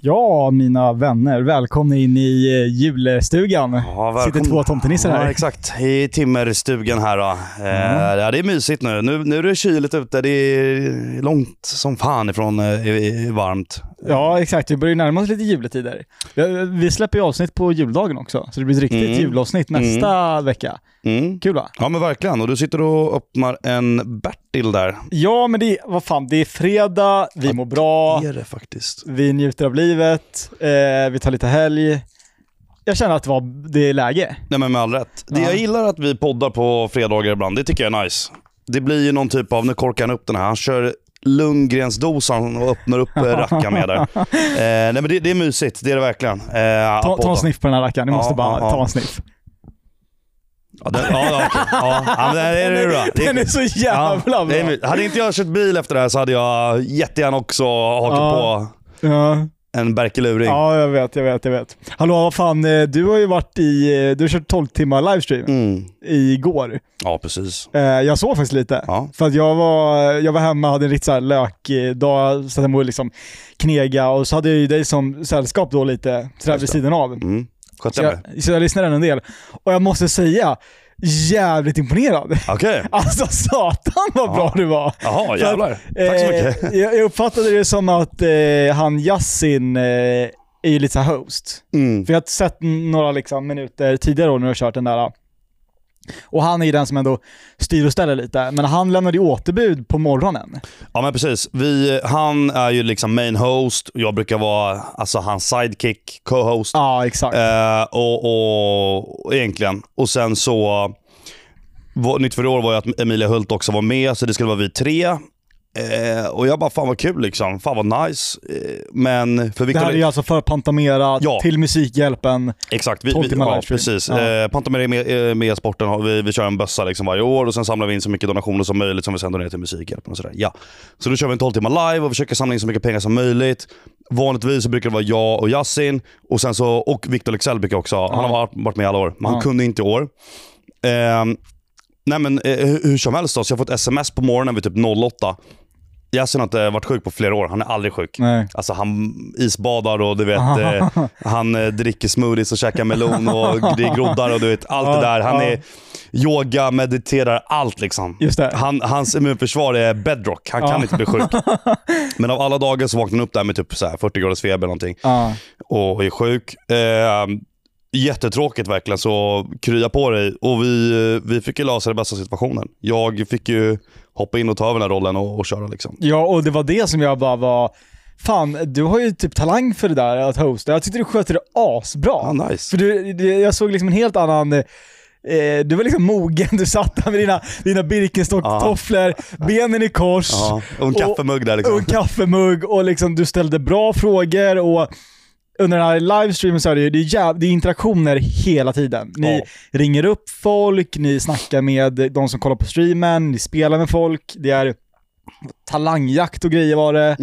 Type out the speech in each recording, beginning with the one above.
Ja, mina vänner, välkomna in i julstugan. Ja, sitter 2 tomtenissar här. Ja, exakt. I timmerstugan här då. Ja, det är mysigt nu. Nu är det kyligt ute. Det är långt som fan ifrån varmt. Ja, exakt. Vi börjar närma oss lite juletider. Vi släpper ju avsnitt på juldagen också. Så det blir ett riktigt julavsnitt nästa vecka. Kul va? Ja, men verkligen. Och du sitter och öppnar en Bertil där. Ja, men det är fredag. Vi mår bra. Det är det faktiskt. Vi njuter av livet. Vi tar lite helg. Jag känner att det är läge. Nej, men med all rätt. Jag gillar att vi poddar på fredagar ibland. Det tycker jag är nice. Det blir ju någon typ av, nu korkar han upp den här. Han kör Lundgrens dosan och öppnar upp rackan med där. Nej, men det är mysigt. Det är det verkligen. Ta en sniff på den här rackan. Ni måste bara ta en sniff. Ja, det är bra. Den är så jävla bra. Hade inte jag kört bil efter det här så hade jag jättegärna också hakat på en Berkeluring. Ja, jag vet. Hallå, vad fan, du har ju du har kört 12 timmar livestream igår. Ja, precis. Jag såg faktiskt lite. Ja. För att jag var hemma och hade en riktigt så här lökdag, så att jag må liksom knega, och så hade jag ju dig som sällskap då lite sådär vid sidan av. Så jag lyssnade en del. Och jag måste säga, jävligt imponerad. Okay. Alltså satan vad bra du var. Jaha, jävlar. Tack så mycket. Jag uppfattade det som att han Yasin är ju lite så här host. För jag har sett några liksom minuter tidigare när du har kört den där. Och han är ju den som ändå styr och ställer lite. Men han lämnade ju återbud på morgonen. Ja, men precis. Han är ju liksom main host. Jag brukar vara hans sidekick, co-host. Ja, exakt. Och egentligen. Och sen så nytt för i år var ju att Emilia Hult också var med. Så det skulle vara vi 3. Och jag bara, fan vad kul liksom. Fan vad nice. Men för det här är ju alltså för Pantamera till Musikhjälpen. Exakt, precis. Pantamera med sporten. Vi kör en bössa liksom varje år. Och sen samlar vi in så mycket donationer som möjligt som vi sen donerar till Musikhjälpen och sådär. Ja. Så då kör vi en 12 timmar live och försöker samla in så mycket pengar som möjligt. Vanligtvis så brukar det vara jag och Yasin. Och sen så, och Victor Lexell brukar också. Han har varit med alla år. Men han kunde inte i år. Nej men hur som helst då. Så jag har fått sms på morgonen vid typ 08. Yasin har inte varit sjuk på flera år. Han är aldrig sjuk. Nej. Alltså han isbadar och du vet han dricker smoothies och käkar melon och det är groddar och du vet allt det där. Han är yoga, mediterar, allt liksom. Just det. Hans immunförsvar är bedrock. Han kan inte bli sjuk. Men av alla dagar så vaknar han upp där med typ så här 40 graders feber eller någonting. Och är sjuk. Jättetråkigt verkligen, så krya på dig. Och vi fick ju lösa det bästa situationen. Jag fick ju hoppa in och ta över den här rollen och köra liksom. Ja, och det var det som jag bara var, fan, du har ju typ talang för det där att hosta. Jag tyckte du skötte det asbra. Nice. För jag såg liksom en helt annan, du var liksom mogen, du satt där med dina Birkenstock-tofflor, benen i kors. Och en kaffemugg där liksom. Och en kaffemugg, och liksom du ställde bra frågor, och under den här livestreamen så är det är interaktioner hela tiden. Ni ringer upp folk, ni snackar med de som kollar på streamen, ni spelar med folk, det är talangjakt och grejer var det.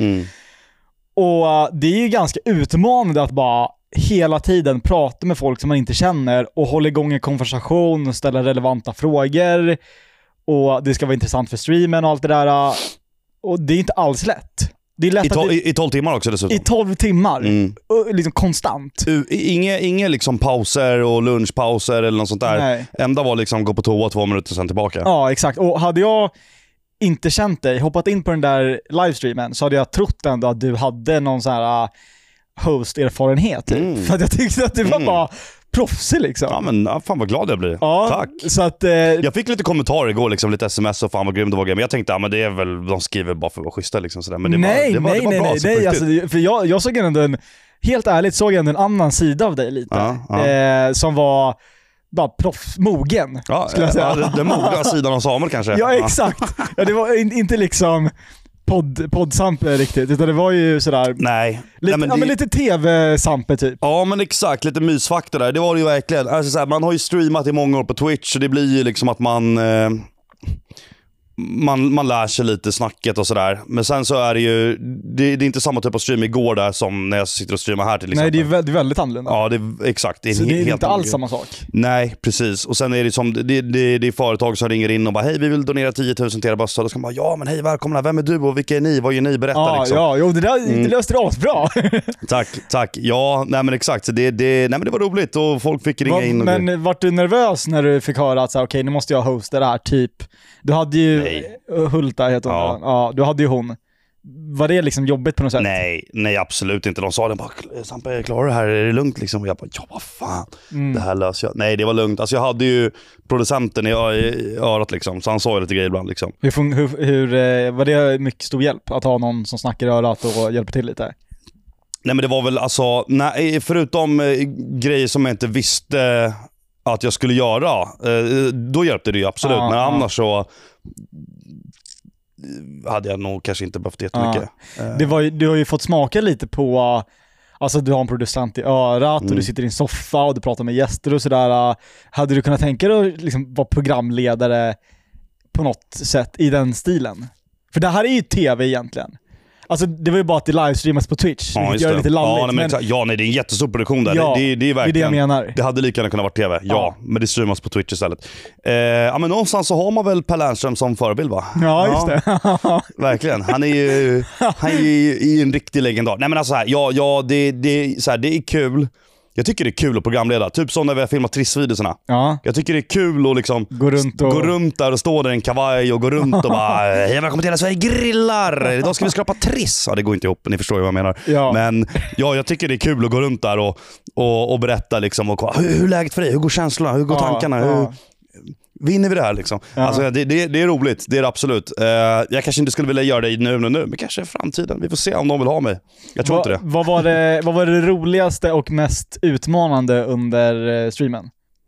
Och det är ju ganska utmanande att bara hela tiden prata med folk som man inte känner och hålla igång en konversation och ställa relevanta frågor, och det ska vara intressant för streamen och allt det där. Och det är inte alls lätt. Det är lätt I 12 timmar också dessutom. I 12 timmar. Liksom konstant. Inga liksom pauser och lunchpauser eller något sånt där. Nej. Enda var liksom gå på toa 2 minuter sen tillbaka. Ja, exakt. Och hade jag inte känt dig, hoppat in på den där livestreamen, så hade jag trott ändå att du hade någon sån här host-erfarenhet. För att jag tyckte att du var bara proffsig liksom. Ja, men fan vad glad jag blir. Ja, tack. Så att, jag fick lite kommentarer igår, liksom, lite sms och fan vad grym det var. Men jag tänkte, men det är väl, de skriver bara för att vara schyssta liksom, sådär. Men det var bra. Nej, alltså, för jag såg ändå helt ärligt såg jag en annan sida av dig lite. Som var bara mogen, skulle jag säga. Den mogna sidan av Samuel kanske. Ja, exakt. Ja, det var inte liksom poddsample riktigt, utan det var ju sådär. Nej. Lite tv-sample typ. Ja, men exakt, lite mysfaktor där. Det var det ju verkligen. Alltså, såhär, man har ju streamat i många år på Twitch, så det blir ju liksom att man man lär sig lite snacket och sådär. Men sen så är det ju, det är inte samma typ av stream igår där som när jag sitter och streamar här till exempel. Nej, det är väldigt annorlunda. Ja, exakt. Det är så det är helt inte alls samma sak. Nej, precis. Och sen är det som det är företag som ringer in och bara hej, vi vill donera 10 000 till era bussar. Då ska man bara, ja men hej, välkomna, vem är du och vilka är ni? Vad gör ni? Berätta liksom. Ja, jo, det löste det asbra. Tack. Ja, nej men exakt. Så nej men det var roligt och folk fick ringa in. Men vart du nervös när du fick höra att okej, nu måste jag hosta det här typ? Du hade ju Hulta heter hon. Ja, du hade ju hon. Var det liksom jobbigt på något sätt? Nej, absolut inte. De sa det bara, Sampa, jag klarar det här, är det lugnt liksom? Och jag bara, ja vad fan, det här löser jag. Nej, det var lugnt. Alltså jag hade ju producenten i örat liksom, så han sa ju lite grejer ibland liksom. Hur var det mycket stor hjälp att ha någon som snackar i örat och hjälper till lite? Nej, men det var väl alltså, förutom grejer som jag inte visste att jag skulle göra, då hjälpte det ju absolut. Men annars så hade jag nog kanske inte behövt jättemycket. Du har ju fått smaka lite på, alltså du har en producent i örat och du sitter i en soffa och du pratar med gäster och sådär. Hade du kunnat tänka dig att liksom vara programledare på något sätt i den stilen? För det här är ju tv egentligen. Alltså det var ju bara att det livestreamas på Twitch. Ja, gör det lite lalligt. Nej, det är en jättestor produktion där. Ja, det är verkligen, det är det jag menar. Det hade lika gärna kunnat vara tv. Ja, men det streamas på Twitch istället. Ja, men någonstans så har man väl Per Lernström som förebild, va? Ja, just det. Verkligen. Han är ju en riktig legendar. Nej men alltså det är kul. Jag tycker det är kul att programleda. Typ som när vi har filmat trissvideorna. Ja. Jag tycker det är kul att liksom gå runt där och stå där i en kavaj och gå runt och bara hej, välkommen till Sverige grillar. Idag ska vi skrapa triss. Ja, det går inte ihop, ni förstår ju vad jag menar. Ja. Men jag tycker det är kul att gå runt där och berätta liksom och hur är läget för dig? Hur går känslorna? Hur går tankarna? Hur vinner vi det här liksom? Ja. Alltså det är roligt, det är det absolut. Jag kanske inte skulle vilja göra det nu, men kanske i framtiden. Vi får se om de vill ha mig. Jag tror inte det. Vad var det roligaste och mest utmanande under streamen?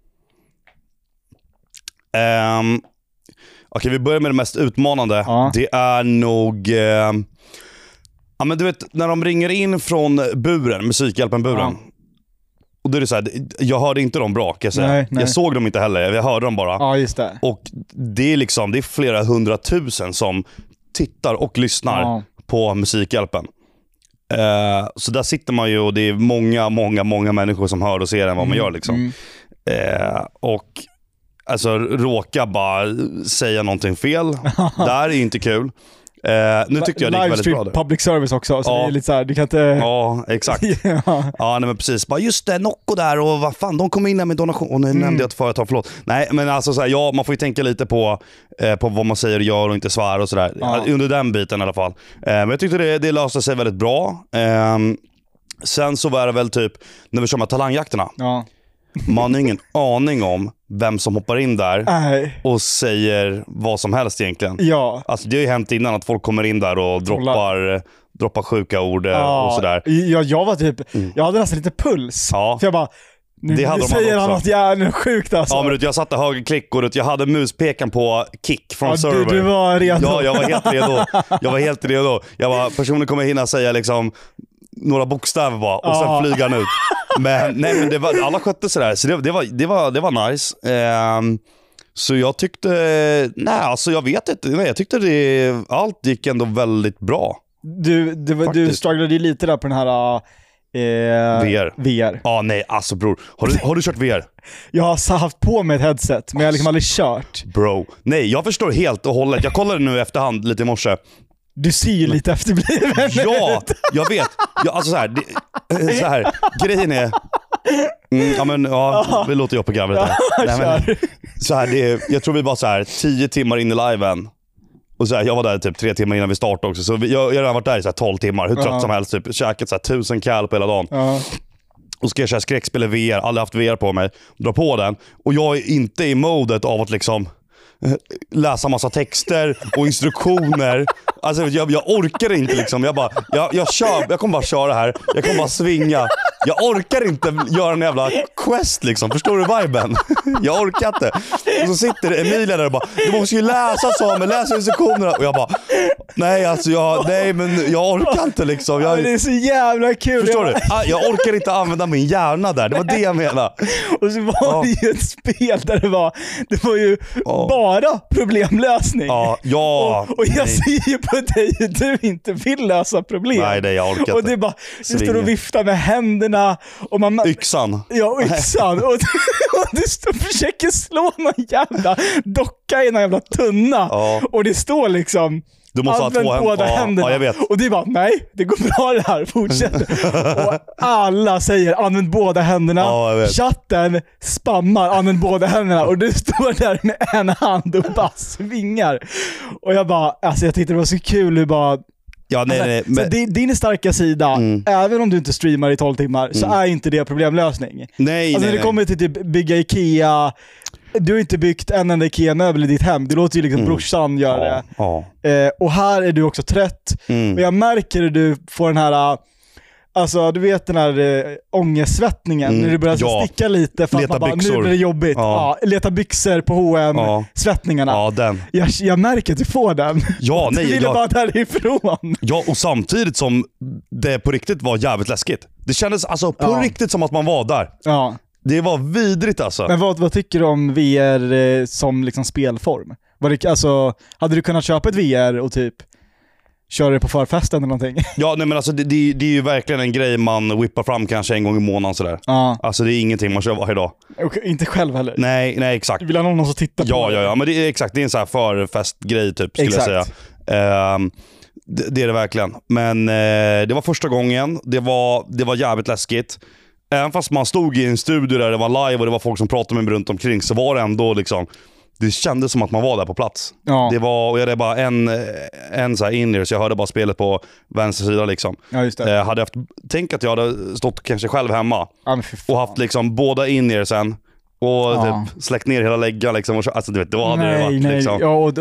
Okej, vi börjar med det mest utmanande. Ja. Det är nog ja men du vet, när de ringer in från buren, Musikhjälpen-buren. Ja. Och då är det så här, jag hörde inte dem bra, kan jag säga. Nej. Jag såg dem inte heller, jag hörde dem bara. Ja, just det. Och det är flera 100 000 som tittar och lyssnar på Musikhjälpen. Så där sitter man ju och det är många människor som hör och ser än vad man gör liksom. Och alltså råka bara säga någonting fel. Där är inte kul. Nu tyckte jag det gick väldigt bra. Public service också, så det är lite så här, du kan inte... Ja, exakt. Ja, nej men precis. Bara just det, Nocco där och vad fan, de kom in med donation. Och nu nämnde jag ett företag, förlåt. Nej, men alltså så här, man får ju tänka lite på vad man säger och gör och inte svär och sådär. Under den biten i alla fall. Men jag tyckte det löste sig väldigt bra. Sen så var det väl typ, när vi kör med talangjakterna. Ja. Man har ingen aning om vem som hoppar in där och säger vad som helst egentligen. Ja. Alltså det har ju hänt innan att folk kommer in där och droppar sjuka ord och sådär. Jag var typ, jag hade nästan lite puls. Ja. För jag bara, nu säger han något jävligt sjukt alltså. Ja, men jag satte högerklick och jag hade muspekan på kick från server. Du var redo. Ja, jag var helt redo. Personen kommer hinna säga liksom några bokstäver bara och sen flyger han ut. Men det var, alla skötte sådär. Så det var nice. Så jag tyckte, jag vet inte. Jag tyckte allt gick ändå väldigt bra. Du strugglade ju lite där på den här VR. Ja, nej, alltså bror. Har du kört VR? Jag har haft på mig ett headset, men jag har liksom aldrig kört. Bro, nej, jag förstår helt och hållet. Jag kollade nu i efterhand lite i morse. Du ser ju lite efterbliven. Ja, jag vet. Alltså så här, grejen är... vi låter jag på gravret här. Så här, jag tror vi var så här 10 timmar in i liven. Och så här, jag var där typ 3 timmar innan vi startade också. Så jag har redan varit där i så här 12 timmar. Hur trött som helst. Typ, käkat så här 1000 cal på hela dagen. Och ska jag köra skräckspel i VR. Aldrig haft VR på mig. Dra på den. Och jag är inte i modet av att liksom... läsa massa texter och instruktioner. Alltså jag orkar inte liksom. Jag kommer bara köra här. Jag kommer bara svinga. Jag orkar inte göra en jävla quest liksom. Förstår du viben? Jag orkar inte. Och så sitter Emilia där och bara, du måste ju läsa Samuel, läsa instruktionerna. Och jag bara, nej men jag orkar inte liksom. Det är så jävla kul. Förstår du? Jag orkar inte använda min hjärna där. Det var det jag menade. Och så var det ju ett spel där det var ju bara problemlösning. Och jag ser ju på dig att du inte vill lösa problem. Nej, jag orkar inte. Och det är bara, du står och viftar med händerna. Och yxan. Ja, yxan. Och du står och försöker slå någon jävla docka i någon jävla tunna. Och det står liksom, du måste ha båda händerna. Ja, jag vet. Och det är bara, nej, det går bra det här, fortsätt. Och alla säger, använd båda händerna. Chatten spammar, använd båda händerna. Och du står där med en hand och bara svingar. Och jag bara, alltså jag tyckte det var så kul hur bara... Ja, nej, men... din starka sida, även om du inte streamar i 12 timmar, så är inte det problemlösning. Nej, när det kommer till typ bygga Ikea, du har inte byggt en enda Ikea-möbel i ditt hem. Du låter ju liksom brorsan göra det. Och här är du också trött. Och jag märker att du får den här... Alltså du vet den här ångestsvettningen när du börjar sticka lite för att man bara, nu blir det jobbigt. Leta byxor på H&M, svettningarna. Den. Jag märker att du får den. Du ville bara därifrån. Ja, och samtidigt som det på riktigt var jävligt läskigt. Det kändes alltså på riktigt som att man var där. Ja. Det var vidrigt alltså. Men vad tycker du om VR som liksom spelform? Hade du kunnat köpa ett VR och typ köra det på förfesten eller någonting? Ja, nej men alltså det är ju verkligen en grej man whippar fram kanske en gång i månaden sådär. Alltså det är ingenting man kör varje dag. Och inte själv heller? Nej, exakt. Du vill ha någon som tittar på det? Ja, men det är exakt, det är en sån här förfestgrej typ, skulle jag säga. Det är det verkligen. Men det var första gången, det var jävligt läskigt. Även fast man stod i en studio där det var live och det var folk som pratade med mig runt omkring, så var det ändå liksom, det kändes som att man var där på plats. Det var, och jag hade bara en så här in-ear, så jag hörde bara spelet på vänster sida liksom. Ja, just det. Tänk att jag hade stått kanske själv hemma och haft liksom båda in-earsen och typ släckt ner hela läggan liksom, och alltså du vet, då hade det varit liksom.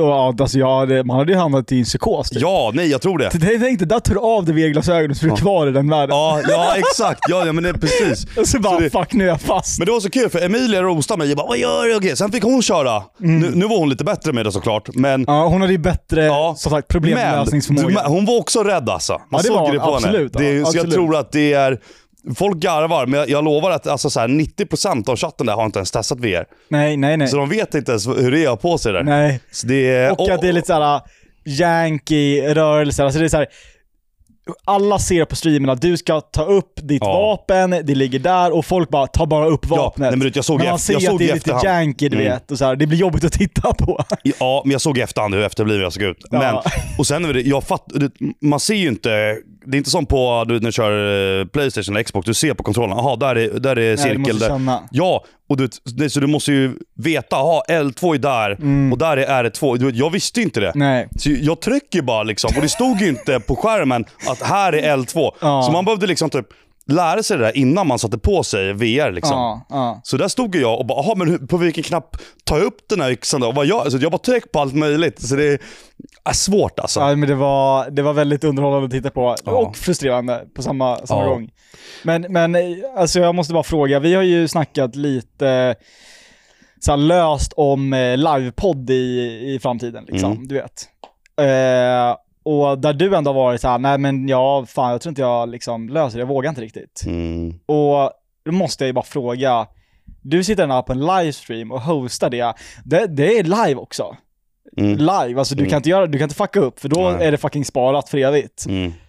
Man hade ju hamnat i en psykos typ. Ja, nej, jag tror det. Jag tänkte, där tar du av dig VR-glasögonen så du är kvar i den världen. Ja, exakt. Ja, men det är precis. Och så bara, fuck, nu är jag fast. Men det var så kul, för Emilia rostade mig. Jag bara, vad gör du? Okej. Sen fick hon köra. Nu var hon lite bättre med det såklart. Men, hon hade ju bättre som sagt, problemlösningsförmåga. Men hon var också rädd alltså. Man såg det på absolut, henne. Så jag tror att det är... Folk garvar, men jag lovar att alltså, så här, 90% av chatten där har inte ens testat VR. Nej. Så de vet inte ens hur det är på sig där. Nej. Så det är, och att det är lite såhär janky rörelser. Alltså det är såhär, alla ser på streamen att du ska ta upp ditt vapen, det ligger där och folk bara tar bara upp vapnet. Nej, men jag såg man ser att det är lite janky, du vet, och så här, det blir jobbigt att titta på. Ja, men jag såg i efterhand hur efterbliven jag såg ut. Men, och sen man ser ju inte, det är inte som på när du kör PlayStation eller Xbox, du ser på kontrollen, jaha, där är cirkel där. Ja, och så du måste ju veta, L2 är där och där är R2. Jag visste inte det. Nej. Så jag trycker bara liksom, och det stod ju inte på skärmen att här är L2. Så man behövde liksom typ lära sig det där innan man satte på sig VR liksom. Så där stod jag och bara, men på vilken knapp tar jag upp den här yxan då? Och alltså, jag bara tryck på allt möjligt. Så det är svårt alltså. Ja, men det var väldigt underhållande att titta på och frustrerande på samma gång. Men alltså jag måste bara fråga, vi har ju snackat lite så här löst om livepodd i framtiden liksom, du vet. Och där du ändå har varit så här, nej men jag tror inte jag liksom löser det, jag vågar inte riktigt. Och då måste jag ju bara fråga, du sitter här på en livestream och hostar det är live också. Live, alltså du kan inte fucka upp, för då är det fucking sparat för evigt.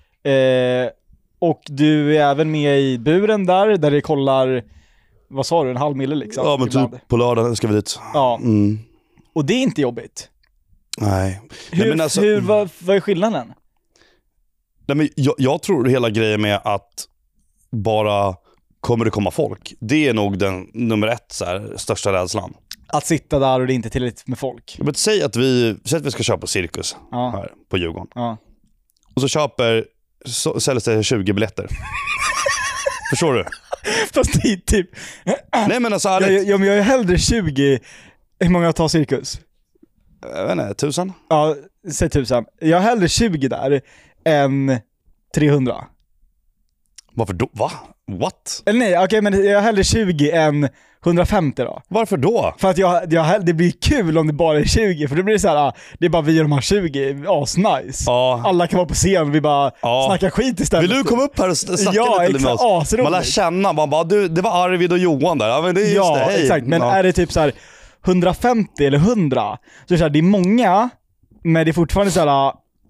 Och du är även med i buren där det kollar, vad sa du, 1,5 mille liksom? Ja, men ibland. Typ på lördag ska vi dit. Ja. Och det är inte jobbigt. Nej. Vad är skillnaden? Nej, men jag tror hela grejen med att bara kommer det komma folk. Det är nog den nummer 1 så här, största rädslan. Att sitta där och det är inte tillräckligt med folk. Men säg att vi ska köpa Cirkus här på Djurgården. Och så säljs det 20 biljetter. Förstår du? Fast det är typ... Nej, men alltså jag är hellre 20. Hur många tar Cirkus? Jag vet inte, 1000? Ja, säg 1000. Jag har hellre 20 där än 300. Varför då? Va? What? Eller nej, okej, men jag har hellre 20 än 150 då. Varför då? För att det blir kul om det bara är 20, för det blir så här, det är bara vi och de här 20, nice. Ja. Alla kan vara på scen, vi bara snackar skit istället. Vill du komma upp här och snacka lite med oss? Asroligt. Man lär känna, man bara, det var Arvid och Johan där. Ja, men det är just det, hej. Exakt, men är det typ så här 150 eller 100, så är det, så här, det är många, men det är fortfarande så här,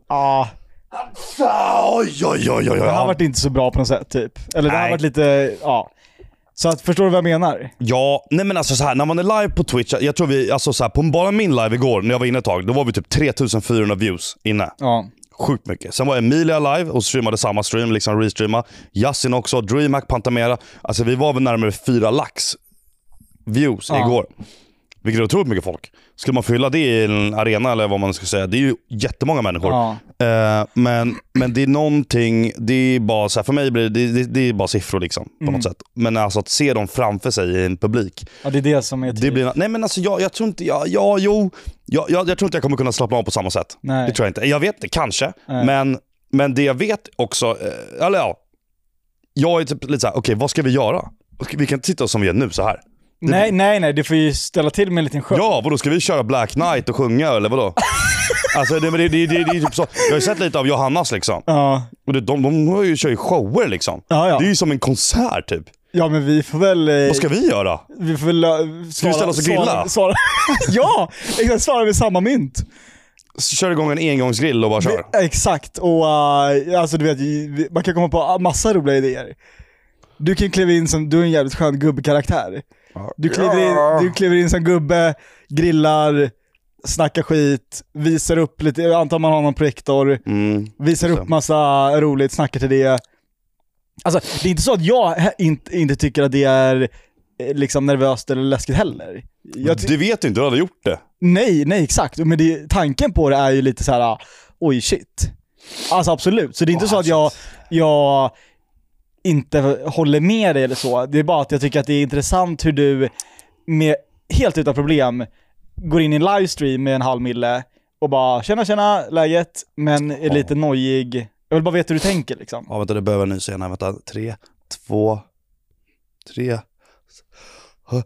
det har varit inte så bra på något sätt typ. Eller det har varit lite, Så att, förstår du vad jag menar? Ja, nej men alltså så här, när man är live på Twitch, jag tror vi, alltså så här, på bara min live igår när jag var inne ett tag, då var vi typ 3400 views inne. Ja. Sjukt mycket. Sen var Emilia live och streamade samma stream, liksom restreama. Yasin också, DreamHack, Pantamera. Alltså vi var väl närmare 4 lax views igår. Vilket är otroligt mycket folk. Skulle man fylla det i en arena eller vad man ska säga, det är ju jättemånga människor. Men det är någonting, det är bara så här, för mig blir det är bara siffror liksom på något sätt. Men alltså att se dem framför sig i en publik. Ja, det är det som är det blir, nej men alltså jag tror inte jag tror inte jag kommer kunna slappna av på samma sätt. Nej. Det tror jag inte. Jag vet det kanske, men det jag vet också eller ja. Jag är typ lite så här, okej, vad ska vi göra? Vi kan inte sitta som vi gör nu så här. Nej, du får ju ställa till med en liten show. Ja, vadå, ska vi köra Black Knight och sjunga eller vadå? Alltså det är typ så. Jag har ju sett lite av Johannas liksom. Ja. Och de kör ju shower liksom. Ja. Det är ju som en konsert typ. Ja, men vi får väl... Vad ska vi göra? Vi får väl... Ska vi ställa oss och grilla? Ja, exakt, svara med samma mynt. Kör igång en engångsgrill och bara kör. Exakt, och alltså du vet, man kan komma på massa roliga idéer. Du kan kliva in som, du är en jävligt skön gubbkaraktär. Du kliver in som gubbe, grillar, snackar skit, visar upp lite, jag antar man har någon projektor, visar upp massa roligt, snackar till det. Alltså det är inte så att jag inte tycker att det är liksom nervöst eller läskigt heller. Du vet inte, du hade gjort det. Nej, exakt. Men tanken på det är ju lite så här: oj shit. Alltså absolut. Så det är inte så att jag inte håller med dig eller så. Det är bara att jag tycker att det är intressant hur du med helt utan problem går in i en livestream med 500 000 och bara tjena läget, men är lite nojig. Jag vill bara veta hur du tänker liksom. Ja, vänta, det behöver nu senare. Vänta, 3, 2, 3. Oj,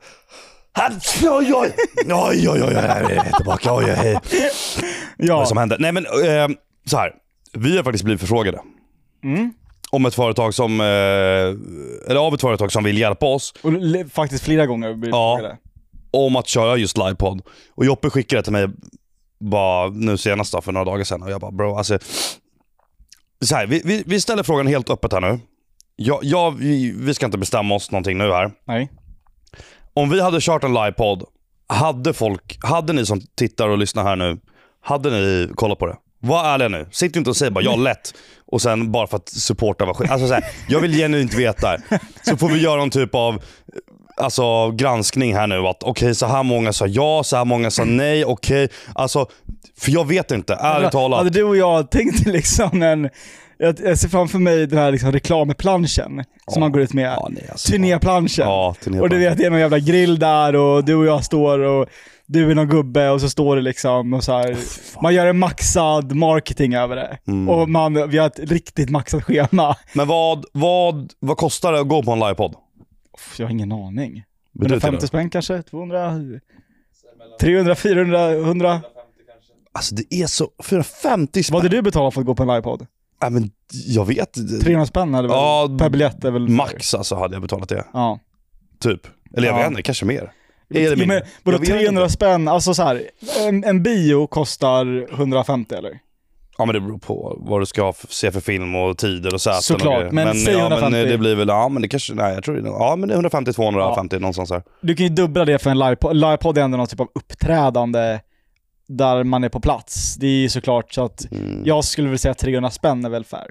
jag är tillbaka. Oj, hej. Ja. Vad som händer? Nej men så här, vi har faktiskt blivit förfrågade. Om ett företag som eller av ett företag som vill hjälpa oss. Och faktiskt flera gånger blivit förfrågade. Om att köra just livepodd. Och Joppe skickade till mig bara nu senast då, för några dagar sedan, och jag bara bro, alltså så här, vi ställer frågan helt öppet här nu. Vi ska inte bestämma oss någonting nu här. Nej. Om vi hade kört en livepodd, hade ni som tittar och lyssnar här nu, hade ni kollat på det? Var ärliga nu. Sitt inte och säg bara jag lätt och sen bara för att supporta var skit. Alltså så här, jag vill genuint veta. Så får vi göra någon typ av granskning här nu, att okej, så här många sa ja, så här många sa nej, okej. Alltså, för jag vet inte, ärligt talat. Hade du och jag tänkte liksom jag ser framför mig den här liksom reklamplanschen som man går ut med. Turnéplanschen. Och du vet, det är någon jävla grill där och du och jag står och du är någon gubbe och så står det liksom och så här, man gör en maxad marketing över det. Och vi har ett riktigt maxat schema. Men vad kostar det att gå på en livepodd? Jag har ingen aning. 150 spänn kanske? 200? 300, 400, 100? Alltså det är så 450 spänn. Vad hade du betalat för att gå på en livepodd? Ja, men jag vet. 300 spänn hade väl, per biljett är väl max alltså hade jag betalat det. Ja. Typ. Eller jag vet inte, kanske mer. Men både 300 spänn, alltså så här, en bio kostar 150 eller? Ja, men det beror på vad du ska se för film och tider och säten. Såklart, och men säg 150. Men det blir väl, men det kanske, nej jag tror det, men det är 150-250 någonstans här. Du kan ju dubbla det för en livepodd. Livepodd är ändå någon typ av uppträdande där man är på plats. Det är ju såklart så att jag skulle väl säga 300 spänn är väl fair.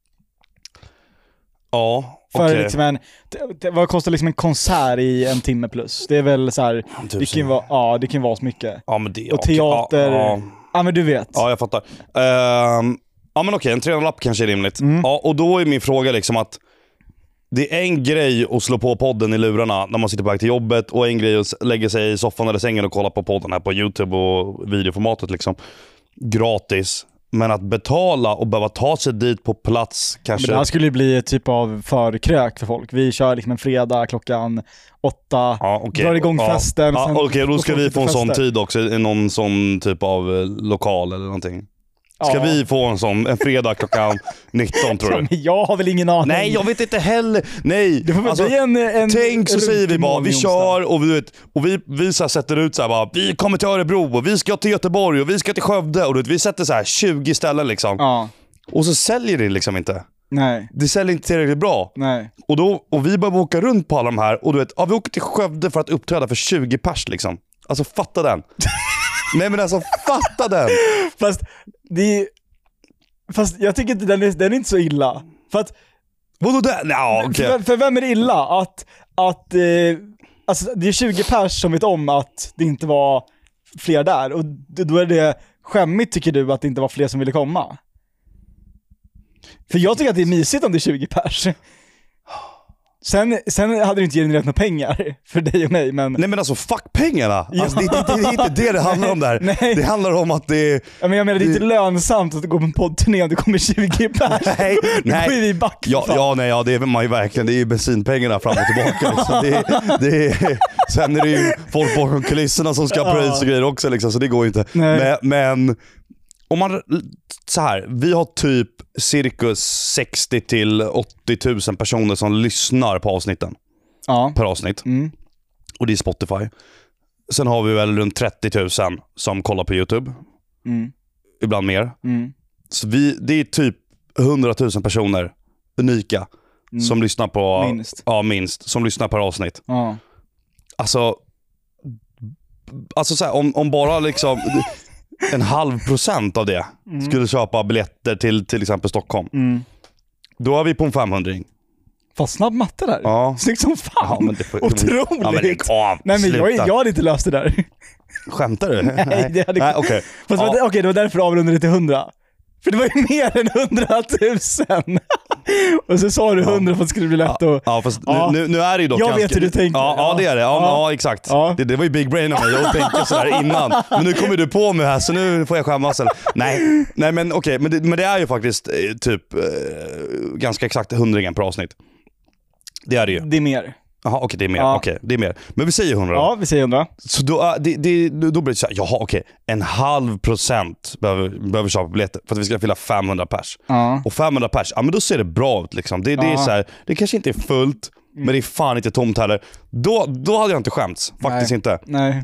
Ja, för liksom vad kostar liksom en konsert i en timme plus? Det är väl så här, det kan vara, det kan vara så mycket. Ja, men det, och teater. Ja, men du vet. Ja, jag fattar. Ja, men okej, en 300-lapp kanske är rimligt. Ja, och då är min fråga liksom att Det är en grej att slå på podden i lurarna när man sitter på väg till jobbet, och en grej att lägga sig i soffan eller sängen och kolla på podden här på YouTube och videoformatet liksom. Gratis. Men att betala och behöva ta sig dit på plats kanske... Men det här skulle ju bli ett typ av förkrök för folk. Vi kör liksom en fredag klockan 8, drar igång festen. Då ska vi få en sån tid också i någon sån typ av lokal eller någonting. Ska vi få en fredag klockan 19 tror du? Men jag har väl ingen aning. Nej, jag vet inte heller. Nej. Det får väl bli en tänk så säger vi bara, vi kör och vi så här sätter ut så här bara, vi kommer till Örebro och vi ska till Göteborg och vi ska till Skövde, och vi sätter så här 20 ställen liksom. Ja. Och så säljer det liksom inte. Nej. Det säljer inte tillräckligt bra. Nej. Och vi behöver åka runt på alla de här, och vi åker till Skövde för att uppträda för 20 pers liksom. Alltså fatta den. Nej men alltså fatta den. Fast jag tycker inte den är inte så illa. För att vadå det? No, okay. för vem är det illa att alltså det är 20 pers som vet om att det inte var fler där, och då är det skämmigt tycker du att det inte var fler som ville komma. För jag tycker att det är mysigt om det är 20 pers. Sen hade det inte genererat några pengar för dig och mig, men... Nej men alltså fuck pengarna! Ja. Alltså, det är inte det handlar om där. Nej. Det handlar om att det... Ja, men jag menar det är inte lönsamt att gå på en poddturné om det kommer 20 pers. Nej. Då går vi back. Det är man ju verkligen. Det är ju bensinpengarna fram och tillbaka. Liksom. Sen är det ju folk bakom kulisserna som ska pröjs och grejer också liksom, så det går ju inte. Men om man så här, vi har typ cirkus 60 till 80 000 personer som lyssnar på avsnitten. Per avsnitt. Och det är Spotify. Sen har vi väl runt 30 000 som kollar på YouTube. Ibland mer. Så det är typ 100 000 personer unika som lyssnar på minst som lyssnar per avsnitt. Alltså så här, om bara liksom 0,5% av det skulle köpa biljetter till exempel Stockholm. Då är vi på en 500. Fast snabb matte där. Ja. Snyggt som fan. Ja, men otroligt. Ja, men lägg av. Nej men jag hade inte löst det där. Skämtar du? Nej, det hade inte. Okej. Okej, det var därför jag avrundade till 100. För det var ju mer än 100 000. Och så sa du 100 för att det skulle bli lätt att... Ja, fast nu är det ju dock jag vet hur du tänker. Ja, det är det. Ja, exakt. Ja. Det var ju big brain av mig att tänka sådär innan. Men nu kommer du på mig här, så nu får jag skämmas. Nej men okej. Men det är ju faktiskt typ ganska exakt 100 per avsnitt. Det är det ju. Det är mer. Jaha, okej, det är mer. Ja. Okej, det är mer. Men vi säger 100 då. Ja, vi säger 100. Så då blir det så här, jaha, okej. 0,5% behöver köpa biljetter för att vi ska fylla 500 pers. Och 500 pers, ja men då ser det bra ut liksom. Det är så här, det kanske inte är fullt, men det är fan inte tomt heller. Då hade jag inte skämts, faktiskt inte. Nej.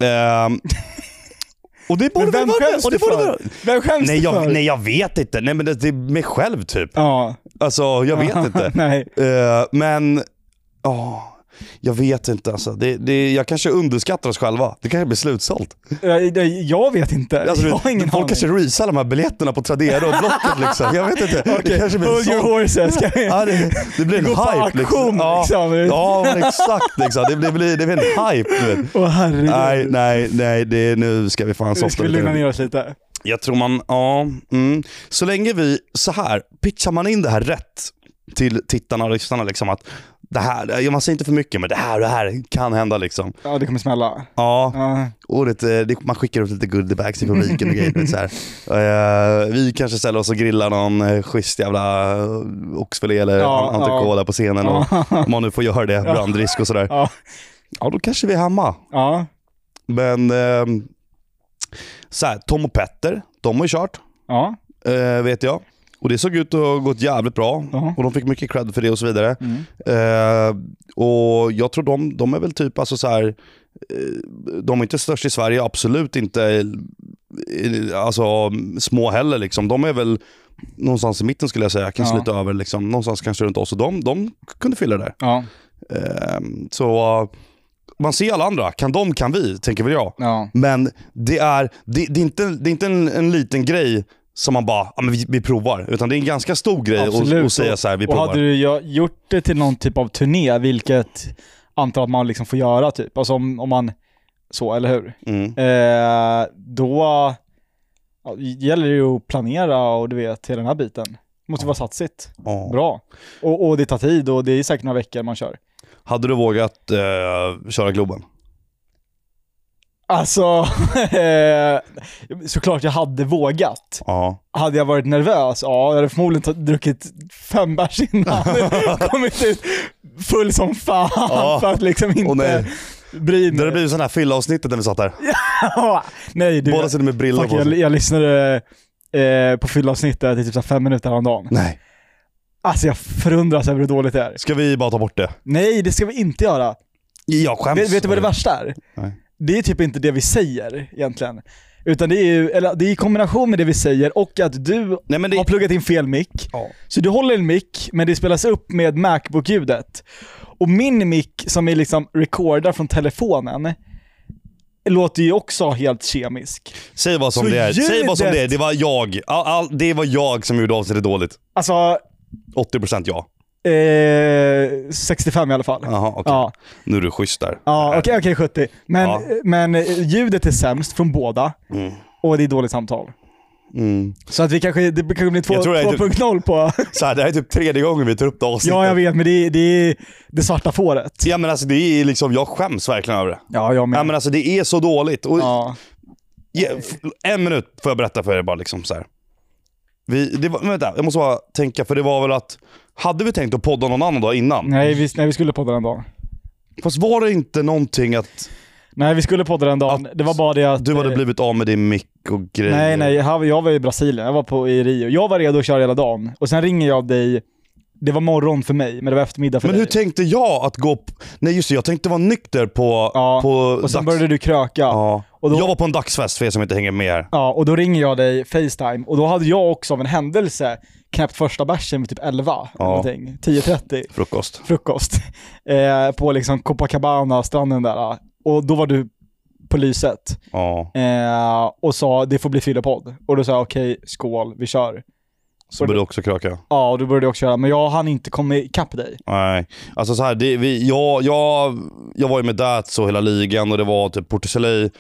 Och det borde vem skäms du för? Vem skäms du för? Nej, jag vet inte. Nej, men det är mig själv typ. Ja. Alltså, jag vet inte. Nej. Men jag vet inte alltså. Jag kanske underskattar oss själva. Det kanske blir slutsålt. Jag vet inte. Alltså, jag har ingen folk kanske resallar de här biljetterna på Tradera och Blocket liksom. Jag vet inte. Okay. Det kanske blir hold your horses. Ja, det blir en hype liksom. Ja, men exakt liksom. Det blir en hype, du vet. Herregud. Nej, nu ska vi fan softa lite. Ska vi lugna ner oss lite? Jag tror så länge vi så här pitchar man in det här rätt till tittarna och lyssnarna liksom, att det här, man säger inte för mycket, men det här kan hända liksom. Ja, det kommer smälla. Ja. Och man skickar ut lite goodiebags i publiken och grejer så här. Vi kanske ställer oss och grillar någon schysst jävla oxfilé eller entrecote på scenen och om man nu får göra det, brandrisk och sådär. Ja, då kanske vi är hemma. Ja. Men så här, Tom och Petter, de har ju kört. Ja. Vet jag. Och det såg ut att ha gått jävligt bra. Och de fick mycket cred för det och så vidare. Och jag tror de är väl typ alltså så här, de är inte störst i Sverige, absolut inte alltså små heller liksom. De är väl någonstans i mitten skulle jag säga. Kan sluta över liksom, någonstans kanske runt oss. Och de kunde fylla det där. Ja. Så man ser alla andra, kan vi, tänker väl jag. Ja. Men det är inte en liten grej som man bara, men vi provar. Utan det är en ganska stor grej att säga så här, vi provar. Och hade du gjort det till någon typ av turné, vilket antar att man liksom får göra typ. Alltså om man, så, eller hur? Då gäller det ju att planera och du vet, hela den här biten. Måste vara satsigt. Bra. Och det tar tid och det är säkert några veckor man kör. Hade du vågat köra Globen? Alltså, såklart jag hade vågat. Hade jag varit nervös? Ja, jag hade förmodligen druckit 5 bärs innan. Kommit ut full som fan för att liksom inte bry mig. Det blir ju sån här fylla-avsnittet när vi satt där. Nej, du. Båda sitter med brillor på sig. Jag lyssnade på fylla-avsnittet i typ 5 minuter om dagen. Nej. Alltså jag förundras över hur dåligt det är. Ska vi bara ta bort det? Nej, det ska vi inte göra. Jag skäms. Vet du vad det värsta är? Nej. Det är typ inte det vi säger egentligen. Utan det är ju, eller det är i kombination med det vi säger och att du har pluggat in fel mick. Så du håller en mick, men det spelas upp med Macbook-ljudet. Och min mick som är liksom recordar från telefonen låter ju också helt kemisk. Säg vad som det är. Säg vad som det är. Det var jag. Det var jag som gjorde avsnittet dåligt. Alltså 80% ja. 65 i alla fall. Jaha, okej. Ja. Nu är du schysst där. Ja, okej, 70. Men ljudet är sämst från båda. Och det är dåligt samtal. Så att det kanske blir 2.0 på... Så här, det här är typ 3:e gången vi tar upp det avsnittet. Ja, jag vet, men det är det svarta fåret. Ja, men alltså det är liksom, jag skäms verkligen över det. Ja, jag med. Ja, men alltså det är så dåligt. Och en minut får jag berätta för er bara liksom så här. Vänta, jag måste bara tänka, för det var väl att hade vi tänkt att podda någon annan dag innan? Nej, vi skulle podda den dagen. Fast var det inte någonting att... Nej, vi skulle podda den dagen. Det var bara det att... Du hade blivit av med din mick och grejer. Nej, jag var i Brasilien. Jag var i Rio. Jag var redo att köra hela dagen. Och sen ringer jag dig. Det var morgon för mig, men det var eftermiddag för dig. Men hur tänkte jag att gå... Nej just det, jag tänkte vara nykter på... och sen började du kröka. Ja. Och då... Jag var på en dagsfest för er som inte hänger med här. Ja, och då ringer jag dig FaceTime. Och då hade jag också av en händelse knäppt första bärsen vid typ 11. Ja. 10:30. Frukost. På liksom Copacabana, stranden där. Och då var du på lyset. Och sa, det får bli fyllepodd. Och då sa jag, okej, skål, vi kör. Så började du också kröka? Ja, och då började jag också köra. Men jag hann inte komma ikapp dig. Nej, alltså så här, jag var ju med Dats och hela ligan. Och det var typ Porticelli.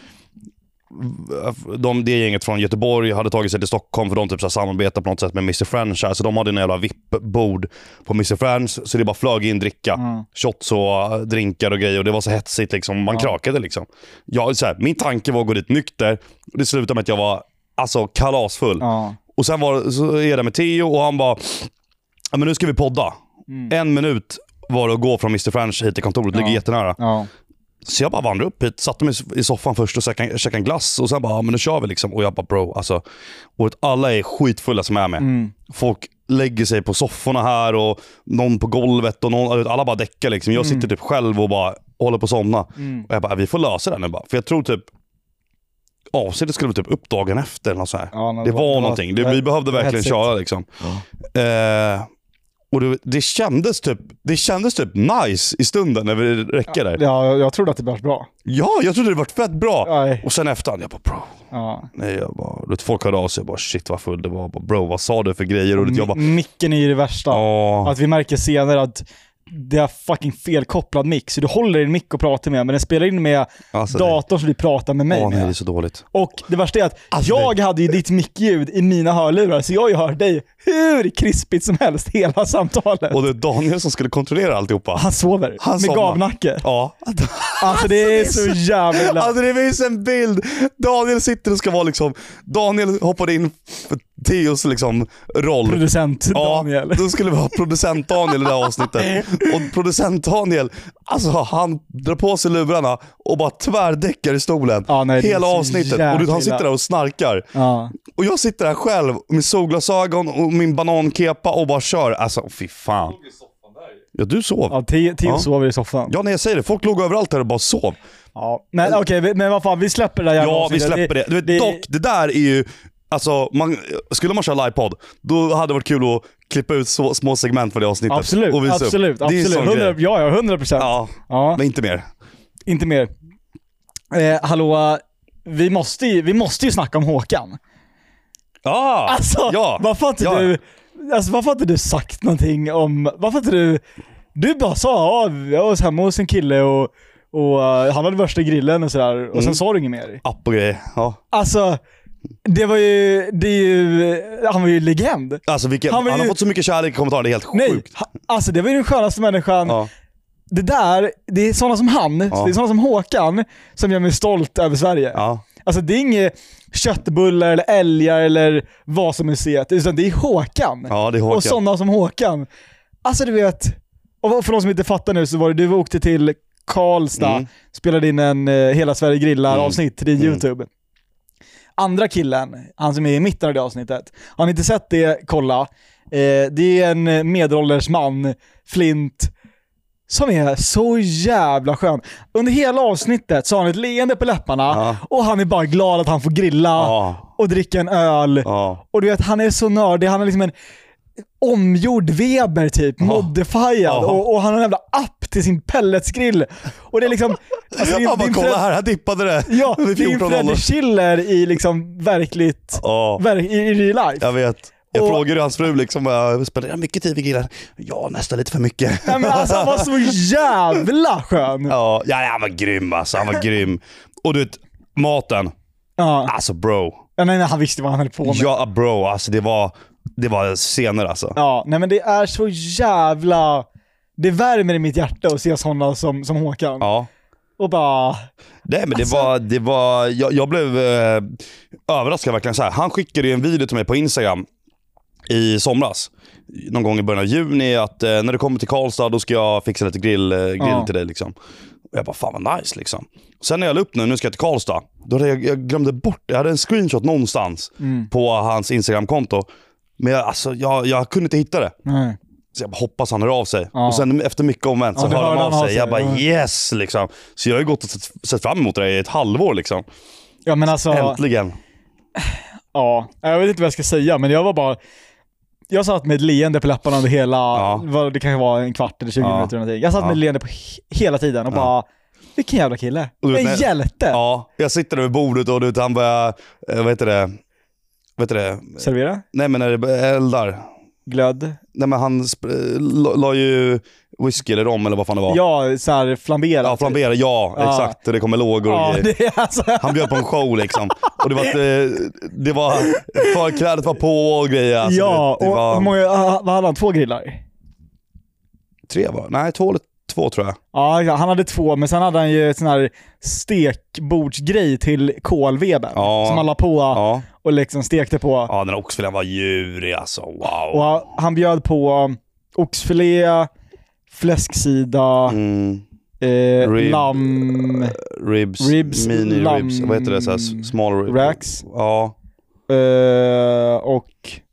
Det gänget från Göteborg hade tagit sig till Stockholm för de typ så här samarbetar på något sätt med Mr. French här. Så de hade en jävla VIP-bord på Mr. French. Så det bara flög in dricka. Shots och drinkar och grejer. Och det var så hetsigt liksom. Man krakade liksom. Så här, min tanke var att gå dit nykter. Det slutade med att jag var alltså kalasfull. Och sen så är jag där med Theo och han bara, ja men nu ska vi podda. 1 minut var det att gå från Mr. French hit till kontoret. Det ligger jättenära. Så jag bara vandrade upp hit, satte mig i soffan först och käkade en glass. Och sen bara, men nu kör vi liksom. Och jag bara, bro, alltså. Och alla är skitfulla som är med. Folk lägger sig på sofforna här och någon på golvet och alla bara däckar liksom. Jag sitter typ själv och bara håller på att somna. Och jag bara, vi får lösa det nu bara. För jag tror typ avsnittet skulle typ upp dagen efter eller så här. Det var någonting. Vi behövde verkligen köra liksom. Och det kändes typ nice i stunden när vi räcker där. Ja, jag trodde att det var bra. Ja, jag trodde det var fett bra. Nej. Och sen efter jag bara bro. Nej, jag bara folk hörde av sig, jag bara shit vad full det var. Bro, vad sa du för grejer? Och jag bara, micken är ju det värsta. Att vi märker senare att det är fucking felkopplad mick. Så du håller en mick och pratar med, men den spelar in med datorn så du pratar med mig. Nej, det är så dåligt. Och det värsta är att jag hade ju ditt mickljud i mina hörlurar, så jag har ju hört dig hur krispigt som helst hela samtalet. Och det är Daniel som skulle kontrollera alltihopa. Han sover med gavnacke. Ja. Alltså det är så jävla... Alltså det finns en bild. Daniel sitter och ska vara liksom... Daniel hoppade in för Theos liksom roll. Producent Daniel. Ja, då skulle vi ha producent Daniel i det här avsnittet. Och producent Daniel, alltså han drar på sig lurarna och bara tvärdäckar i stolen. Hela avsnittet. Och han sitter där och snarkar. Och jag sitter där själv med solglasögon och min banankepa och bara kör. Alltså fy fan. Ja, du sov. Ja, Theo sover i soffan. Ja, när jag säger det. Folk låg överallt här och bara sov. Ja, men okej, men vad fan, vi släpper det där. Ja, vi släpper det. Du vet, dock, det där är ju... Alltså, skulle man köra livepodd, då hade det varit kul att klippa ut så små segment för det avsnittet. Absolut, och visa absolut. Upp. Det är 100%. Ja, 100%. Ja, men inte mer. Inte mer. Hallå, vi måste ju snacka om Håkan. Alltså, varför har inte du sagt någonting om... Varför inte du bara sa, jag var hemma hos en kille och han hade värsta grillen och sådär. Och sen sa du inget mer. App och grejer, Alltså... Det är ju, han var ju legend. Alltså han har fått så mycket kärlek i kommentarer, det är helt sjukt. Alltså det var ju den skönaste människan. Ja. Det är sådana som han, det är sådana som Håkan som gör mig stolt över Sverige. Ja. Alltså det är inget köttbullar eller älgar eller vad som är set, utan det är Håkan. Ja, det är Håkan. Och sådana som Håkan. Alltså du vet, och för de som inte fattar nu så var det, du åkte till Karlstad, spelade in en Hela Sverige grillar avsnitt till YouTube. Andra killen, han som är i mitten av det avsnittet, har ni inte sett det, kolla. Det är en medelålders man, Flint, som är så jävla skön. Under hela avsnittet så har han ett leende på läpparna och han är bara glad att han får grilla och dricka en öl. Och du vet, han är så nördig, han är liksom en omgjord Weber typ, modifierad och han har en jävla app till sin pelletsgrill. Och det är liksom alltså, kolla här dippade det. Ja, det är en Freddy Schiller i liksom verkligt i real life. Jag vet. Jag frågade hans fru liksom, spelar jag mycket tid vid grillar? Ja, nästan lite för mycket. Nej, men alltså han var så jävla skön. Ja, han var grym alltså, han var grym. Och du vet, maten. Alltså bro. Ja, nej, han visste vad han höll på med. Ja bro, alltså det var scener alltså. Ja, nej men det är så jävla... Det värmer i mitt hjärta att se sådana som Håkan. Ja. Och bara... Nej men det var jag blev överraskad verkligen så här. Han skickade ju en video till mig på Instagram i somras, någon gång i början av juni, att när du kommer till Karlstad då ska jag fixa lite grill till dig liksom. Och jag bara, fan vad nice liksom. Sen när jag la upp nu ska jag till Karlstad, då hade jag glömde bort, jag hade en screenshot någonstans på hans Instagram-konto, men jag kunde inte hitta det. Nej. Så jag bara hoppas han hör av sig. Och sen efter mycket omvänt så hör han av sig. Jag bara yes liksom. Så jag har ju gått och sett fram emot det i ett halvår liksom. Ja men alltså... Äntligen. Ja, jag vet inte vad jag ska säga, men jag satt med ett leende på läpparna under hela, det kanske var en kvart eller 20 minuter eller någonting. Jag satt med ett leende på hela tiden och bara, vilken jävla kille. En hjälte. Ja, jag sitter där vid bordet och han börjar, vad heter det? Servera? Nej men när det eldar. Glöd? Nej men han la ju whisky eller rom eller vad fan det var. Ja, så här flambera. Ja, flambera, exakt. Det kommer lågor och grejer. Alltså... Han bjöd på en show liksom. Och det var förklädet var på och grejer. Alltså, hur många, vad hade han? 2 grillar? 3 var? Nej, 2 tror jag. Ja, han hade 2, men sen hade han ju ett sån här stekbordsgrej till kolweben som han la på och liksom stekte på. Ja, den oxfilén var djurig alltså, wow. Och han bjöd på oxfilé, fläsksida, lamm, ribs, mini ribs, vad heter det, så här, small ribs. Racks. Ja. Och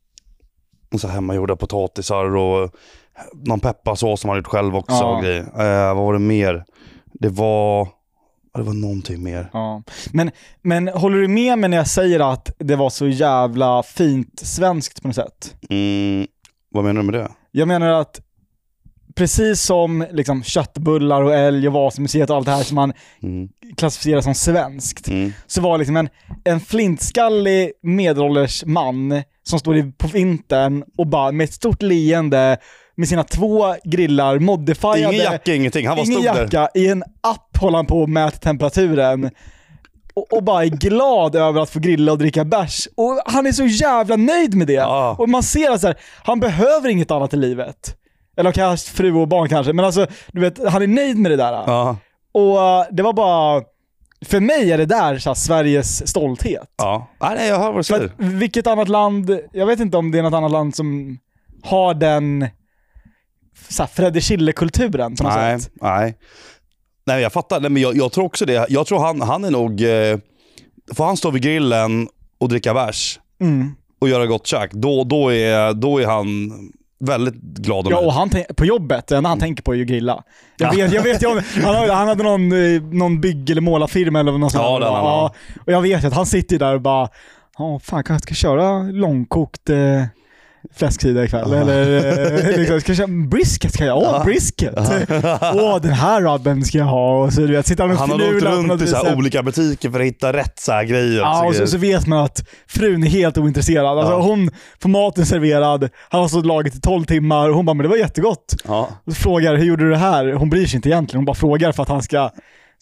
så hemmagjorda potatisar och någon pepparsås som han gjort själv också och grejer. Vad var det mer? Det var någonting mer. Ja. Men håller du med mig när jag säger att det var så jävla fint svenskt på något sätt? Vad menar du med det? Jag menar att precis som liksom köttbullar och älg och Vasamuseet och allt det här som man klassificerar som svenskt, så var liksom en flintskallig medelålders man som står på vintern och bara med ett stort leende med sina 2 grillar modifierade. Ingen jacka, ingenting. Han var ingen stor jacka, där. i en app håller han på att mäta temperaturen och bara är glad över att få grilla och dricka bärs. Och han är så jävla nöjd med det. Och man ser att så här, han behöver inget annat i livet. Eller kanske fru och barn kanske. Men alltså, du vet, han är nöjd med det där. Och det var bara... För mig är det där så här, Sveriges stolthet. Nej, jag hör vad du säger. Vilket annat land... Jag vet inte om det är något annat land som har den... Freddy Schiller-kulturen på något sätt. Nej, jag fattar. Nej, men jag tror också det. Jag tror han är nog... Får han stå vid grillen och dricka bärs och göra gott käk, då är han väldigt glad. Ja, och han på jobbet, det enda han tänker på är ju grilla. Jag vet ju, han hade någon bygg- eller målarfirma eller något sånt. Och jag vet ju att han sitter där och bara, fan, kanske ska köra långkokt fläsksida ikväll. Eller liksom, ska jag köra brisket? Ska jag? Brisket. Den här rabben ska jag ha. Och så, du vet, han har åkt runt i så här olika butiker för att hitta rätt så här grejer. Ja, och så vet man att frun är helt ointresserad. Alltså, hon får maten serverad. Han har stått laget i 12 timmar. Och hon bara, men det var jättegott. Och så frågar, hur gjorde du det här? Hon bryr sig inte egentligen. Hon bara frågar för att han ska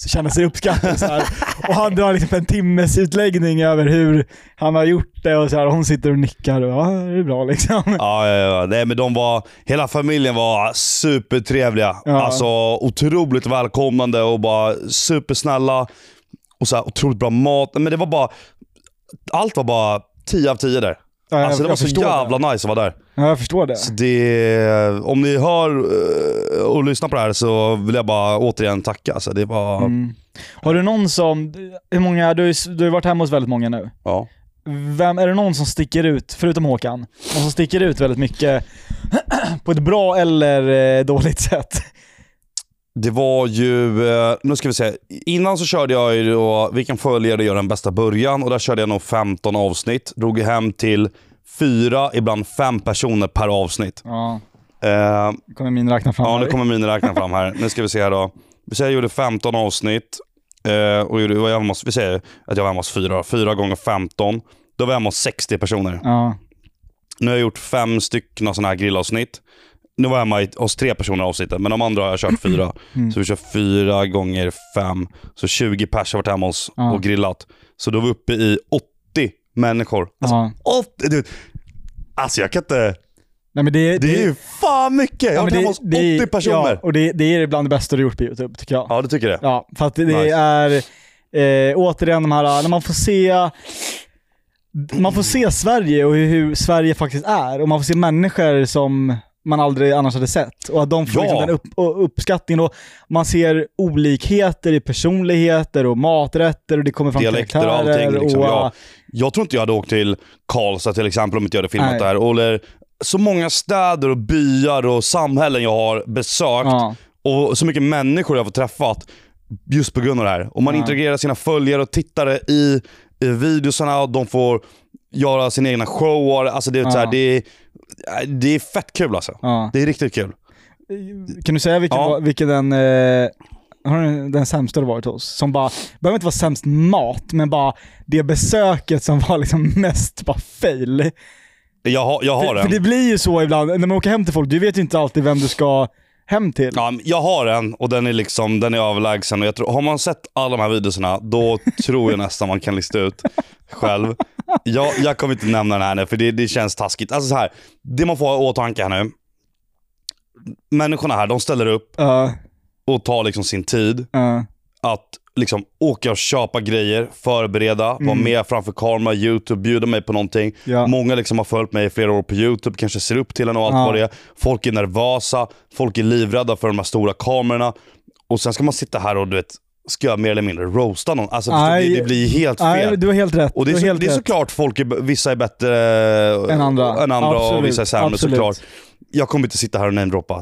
känner sig uppskattad så här. Och han drar liksom en timmes utläggning över hur han har gjort det och så här, och hon sitter och nickar och ja, det är bra liksom. Ja. Nej, men hela familjen var supertrevliga. Ja. Alltså otroligt välkomnande och bara supersnälla och så här, otroligt bra mat. Men det var bara, allt var bara 10 av 10 där. Ja, alltså det var så jävla nice att vara där. Ja, jag förstår det. Så om ni hör och lyssnar på det här så vill jag bara återigen tacka. Så det var... Har du någon som, hur många, du har varit hemma hos väldigt många nu. Ja. Vem är det någon som sticker ut, förutom Håkan, någon som sticker ut väldigt mycket på ett bra eller dåligt sätt? Det var ju, nu ska vi se, innan så körde jag ju då, vilken följare gör den bästa början, och där körde jag nog 15 avsnitt, drog hem till 4, ibland 5 personer per avsnitt. Ja. Nu kommer min räkna fram. Ja, nu kommer min räkna fram här. Nu ska vi se här då. Vi säger jag gjorde 15 avsnitt och vi säger att jag var hemma hos 4 gånger 15, då var jag hemma hos 60 personer. Ja. Nu har jag gjort 5 stycken sådana här grillavsnitt. Nu var jag hemma hos 3 personer avsnittet, men de andra har jag kört 4. Så vi kör 4 gånger 5. Så 20 pers har varit hemma hos och grillat. Så då var vi uppe i 80 människor. Alltså, 80, alltså jag kan inte... Nej, men det är ju fan mycket. Jag har varit hemma hos 80 personer. Ja, och det är bland det bästa du gjort på YouTube, tycker jag. Ja, det tycker jag. Ja, för att det är återigen de här, när man får se Sverige och hur Sverige faktiskt är, och man får se människor som man aldrig annars hade sett, och att de får liksom den uppskattningen, och man ser olikheter i personligheter och maträtter, och det kommer fram dialekter och allting liksom. Jag tror inte jag hade åkt till Karlstad till exempel om inte jag hade filmat där, eller så många städer och byar och samhällen jag har besökt och så mycket människor jag har fått träffat just på grund av det här. Och man interagerar sina följare och tittare i videosarna, och de får göra sina egna shower. Alltså det är så här, det är fett kul alltså. Det är riktigt kul. Kan du säga vilken den sämsta du varit hos? Som bara, behöver inte vara sämst mat, men bara det besöket som var liksom mest bara fail. Jag har för det blir ju så ibland när man åker hem till folk, du vet ju inte alltid vem du ska hem till. Ja, jag har en, och den är överlägsen, och jag tror, har man sett alla de här videorna, då tror jag nästan man kan lista ut själv. Jag kommer inte nämna den här nu, för det känns taskigt. Alltså så här, det man får ha i åtanke här nu, människorna här, de ställer upp och tar liksom sin tid att liksom åka och köpa grejer, förbereda, vara med framför kamera, YouTube, bjuda mig på någonting. Många liksom har följt mig i flera år på YouTube, kanske ser upp till en och allt vad det är. Folk är nervösa, folk är livrädda för de här stora kamerorna, och sen ska man sitta här och du vet, ska jag mer eller mindre roasta någon. Alltså det blir helt fel. Nej, du har helt rätt. Och det är såklart vissa är bättre än andra och vissa är sämre, såklart. Jag kommer inte sitta här och namedroppa.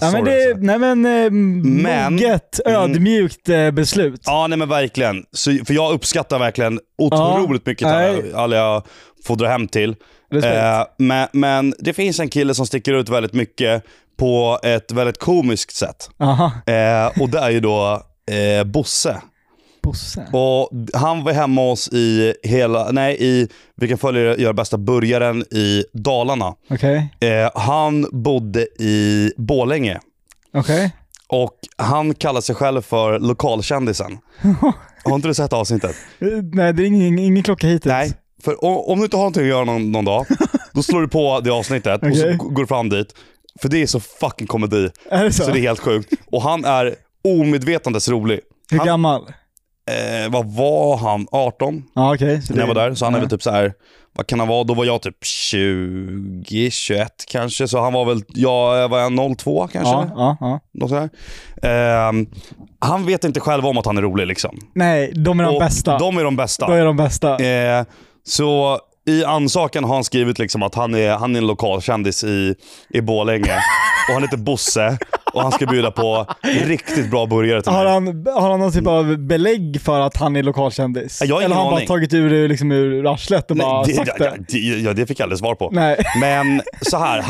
Moget, ödmjukt beslut. Ja, nej men verkligen. För jag uppskattar verkligen otroligt mycket alla jag får dra hem till. Men det finns en kille som sticker ut väldigt mycket på ett väldigt komiskt sätt. Och det är ju då Bosse. Och han var hemma hos i vilken följare gör bästa burgaren i Dalarna. Han bodde i Borlänge. Och han kallar sig själv för lokalkändisen. Har inte du sett avsnittet? Nej, det är ingen klocka hittills. Nej, för om du inte har någonting att göra någon dag, då slår du på det avsnittet och så går du fram dit. För det är så fucking komedi. Är det så? Så det är helt sjukt. Och han är omedvetandes rolig. Hur gammal? Vad var han? 18? Ja, okej. När jag var där, så han är väl typ så här, vad kan han vara? Då var jag typ 20, 21 kanske, så han var väl, jag var 02 kanske. Något sådär. Han vet inte själv om att han är rolig liksom. Nej, de är de bästa. De är de bästa. Så i ansökan har han skrivit liksom att han är en lokalkändis i Borlänge. Och han heter Bosse. Och han ska bjuda på riktigt bra burgare till mig. Har han någon typ av belägg för att han är lokalkändis? Eller har han bara tagit ur liksom ur arslet och bara sagt det? Det fick jag aldrig svar på. Nej. Men så här,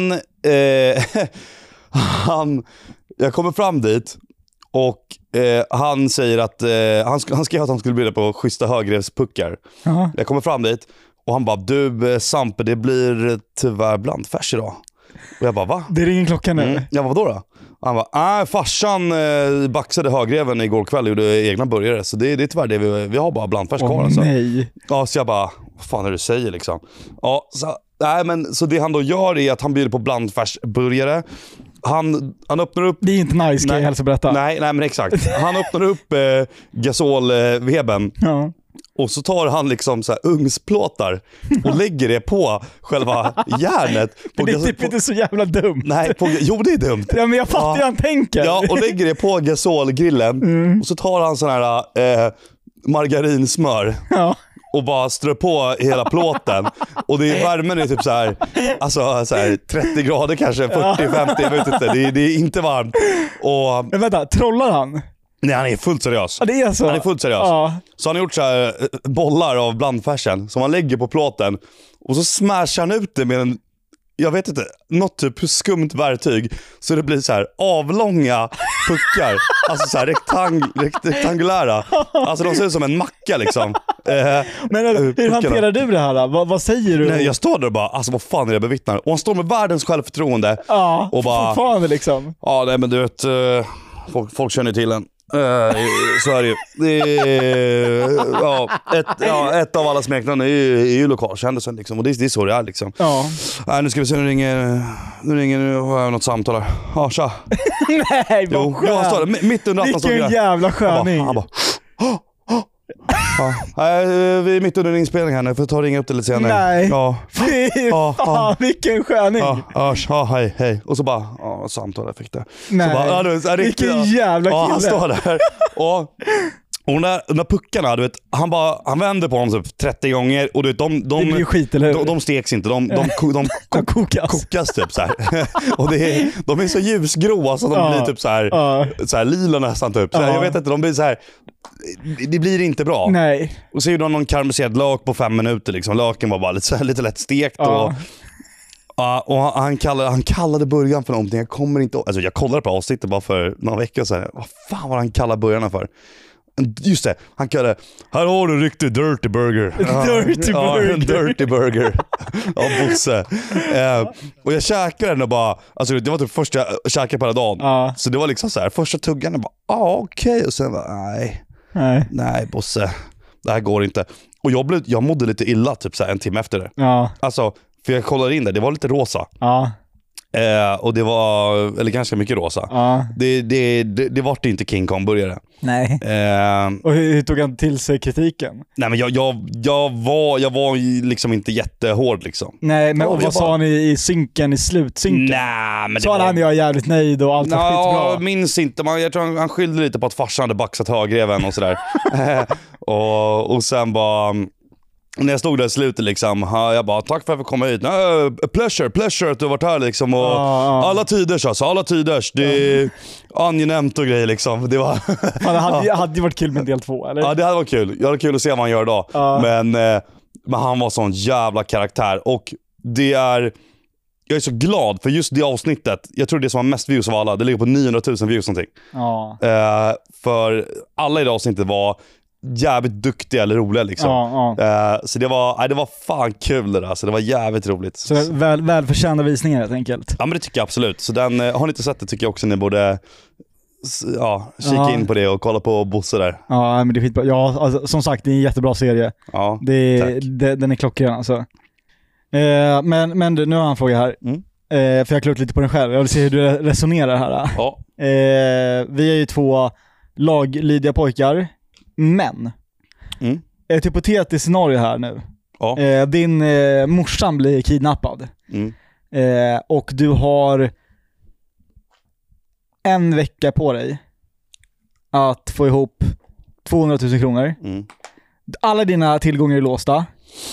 jag kommer fram dit och han säger att han skrev att han skulle bjuda på schyssta högrevspuckar. Jag kommer fram dit och han bara, du Sampe, det blir tyvärr blandfärs idag. Och jag bara, va? Det ringer klockan nu. Jag bara, vadå då? Han bara, farsan baxade högreven igår kväll och gjorde egna burgare. Så det är tyvärr det vi har bara blandfärs kvar. Alltså. Nej. Ja, så jag bara, vad fan är det du säger liksom? Ja, så det han då gör är att han bjuder på blandfärsburgare. Han öppnar upp... Det är inte nice, kan jag hälsa berätta. Nej, men exakt. Han öppnar upp gasolveben. Ja. Och så tar han liksom så här ugnsplåtar och lägger det på själva järnet. På det är typ inte så jävla dumt. Nej, jo det är dumt. Ja, men jag fattar hur han tänker. Ja, och lägger det på gasolgrillen. Och så tar han sån här margarinsmör. Ja. Och bara strö på hela plåten. Och det är värmen är typ så här 30 grader kanske, 40-50, jag vet inte. Det är inte varmt. Men vänta, trollar han? Nej, han är fullt seriös. Ja, det är så. Han är fullt seriös. Ja. Så han har gjort så här bollar av blandfärsen som han lägger på plåten. Och så smashar han ut det med en, jag vet inte, något typ skumt verktyg. Så det blir så här avlånga puckar. Alltså så här rektangulära. Alltså de ser ut som en macka liksom. Men hur hanterar du det här? Vad säger du? Nej, jag står där och bara, alltså vad fan är det jag bevittnar? Och han står med världens självförtroende. Ja, och bara, fortfarande liksom. Ja, nej men du vet, folk känner till en. Så är det ju. Det är, ett av alla smeknamn är ju lokalkändisen liksom. Och det är så det är liksom. Ja. Nu ska vi se, nu har jag något samtal här. Ja, tja. Nej, vad skönt. Han står där, mitt under natten. Vilken jävla sköning. Han bara vi är mitt under en inspelning här nu, får ta och ringa upp det lite senare. Nej. Ja. Fy fan, vilken sköning. Hej. Och så bara, samtal jag fick det. Nej. Så bara, vilken jävla kille. Ja, han står där. Och de där puckarna, du vet, han vänder på dem typ 30 gånger och du vet, det blir skit, eller hur? De steks inte, de kokas typ så här. Och de är så ljusgråa så de blir typ så här lila nästan typ. Så här, jag vet inte, de blir så här. Det blir inte bra. Nej. Och så gjorde de någon karamelliserad lök på 5 minuter liksom. Löken var bara lite lätt stekt och han kallade burgaren för någonting. Jag kommer inte ihåg. Alltså jag kollade på avsnittet bara för några veckor sedan. Vad fan var han kallade burgarna för? Just det, han kallade, här har du en riktig dirty burger. En dirty burger av Bosse. Och jag käkade den och bara, alltså det var typ första jag käkade på hela dagen. Så det var liksom så här, första tuggan och bara, okej. Och sen bara, nej Bosse, det här går inte. Och jag mådde lite illa typ så här, en timme efter det. Alltså, för jag kollade in det var lite rosa. Och det var, eller ganska mycket rosa. Det var inte King Kong-burgare. Nej. Och hur tog han till sig kritiken? Nej, men jag var liksom inte jättehård liksom. Nej, men och vad sa han i synken, i slutsynken? Nej, men så han är jävligt nöjd och allt var skitbra. Jag minns inte, jag tror han skyllde lite på att farsan hade baxat högreven och sådär. och sen bara, när jag stod där i slutet liksom, jag bara, tack för att jag fick komma hit. Pleasure att du har varit här liksom. Och alla tiders alltså, alla tiders. Det är angenämt och grejer liksom. Det var det hade ju varit kul med del 2, eller? Ja, det hade varit kul. Jag hade kul att se vad han gör idag. Men han var sån jävla karaktär. Och jag är så glad för just det avsnittet. Jag tror det som har mest views av alla. Det ligger på 900 000 views någonting. För alla i det avsnittet var jävligt duktiga eller roliga liksom. Så det var fan kul det där. Så det var jävligt roligt. Så välförtjänta visningar helt enkelt. Ja, men det tycker jag absolut. Så den, har ni inte sett det tycker jag också ni borde kika in på det och kolla på Bosse där. Ja, men det är skitbra. Ja, alltså, som sagt, det är en jättebra serie. Ja, den är klockren alltså. Men du, nu har jag en fråga här. För jag har klart lite på den själv. Jag vill se hur du resonerar här. Ja. Vi är ju 2 laglydiga pojkar. Men ett hypotetiskt scenario här nu. Din morsan blir kidnappad. Och du har en vecka på dig att få ihop 200 000 kronor. Alla dina tillgångar är låsta.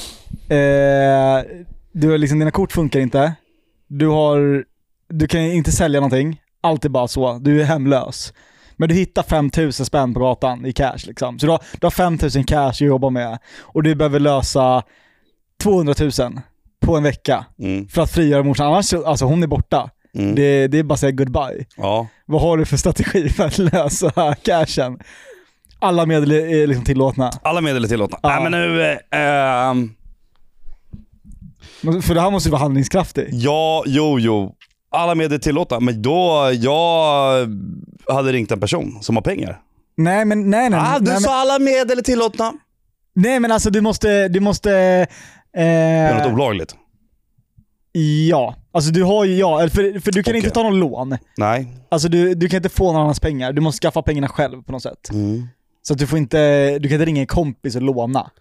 Du har liksom, dina kort funkar inte. Du kan inte sälja någonting. Allt är bara så. Du är hemlös. Men du hittar 5 000 spänn på gatan i cash liksom. Så du har 5 000 cash att jobba med. Och du behöver lösa 200 000 på en vecka för att frigöra morsan. Annars, alltså hon är borta. Det är bara att säga goodbye. Vad har du för strategi för att lösa cashen? Alla medel är liksom tillåtna. Alla medel är tillåtna. Nej, men nu... För det här måste ju vara handlingskraftig. Ja, jo. Alla medel tillåtna, men då jag hade ringt en person som har pengar. Nej. Du sa alla medel är tillåtna. Nej, men alltså du måste Det är något olagligt. Ja, alltså du har ju för du kan inte ta någon lån. Nej. Alltså du kan inte få någon annans pengar. Du måste skaffa pengarna själv på något sätt. Så att du kan inte ringa en kompis och låna.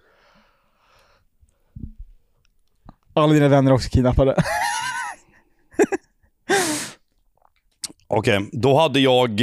Alla dina vänner är också kidnappade. Okej, då hade jag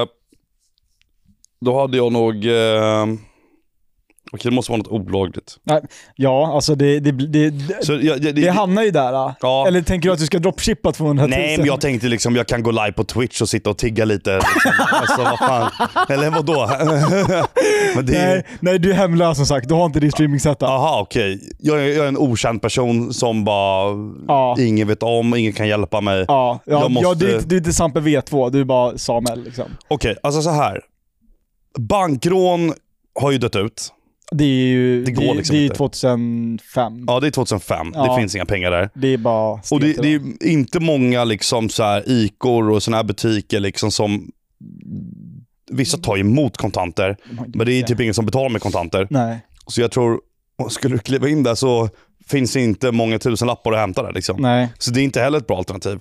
nog okej, det måste vara något olagligt. Ja, alltså det hamnar ju där. Ja. Eller tänker du att du ska dropshippa 200 000? Nej, men jag tänkte liksom jag kan gå live på Twitch och sitta och tigga lite liksom. Alltså vad fan. Eller vadå? Men nej, du är hemlös som sagt. Du har inte din streaming setup. Aha, okej. Jag är en okänd person som bara ingen vet om, ingen kan hjälpa mig. Du är inte Sampe V2, du är bara Samuel liksom. Okej, alltså så här. Bankrån har ju dött ut. Det är ju det är 2005. Ja, det är 2005. Ja. Det finns inga pengar där. Det är bara och det är inte många liksom så här Icor och såna här butiker liksom som vissa tar emot kontanter, men det är typ ingen som betalar med kontanter. Nej. Så jag tror skulle du kliva in där så finns det inte många tusenlappar att hämta där liksom. Nej. Så det är inte heller ett bra alternativ.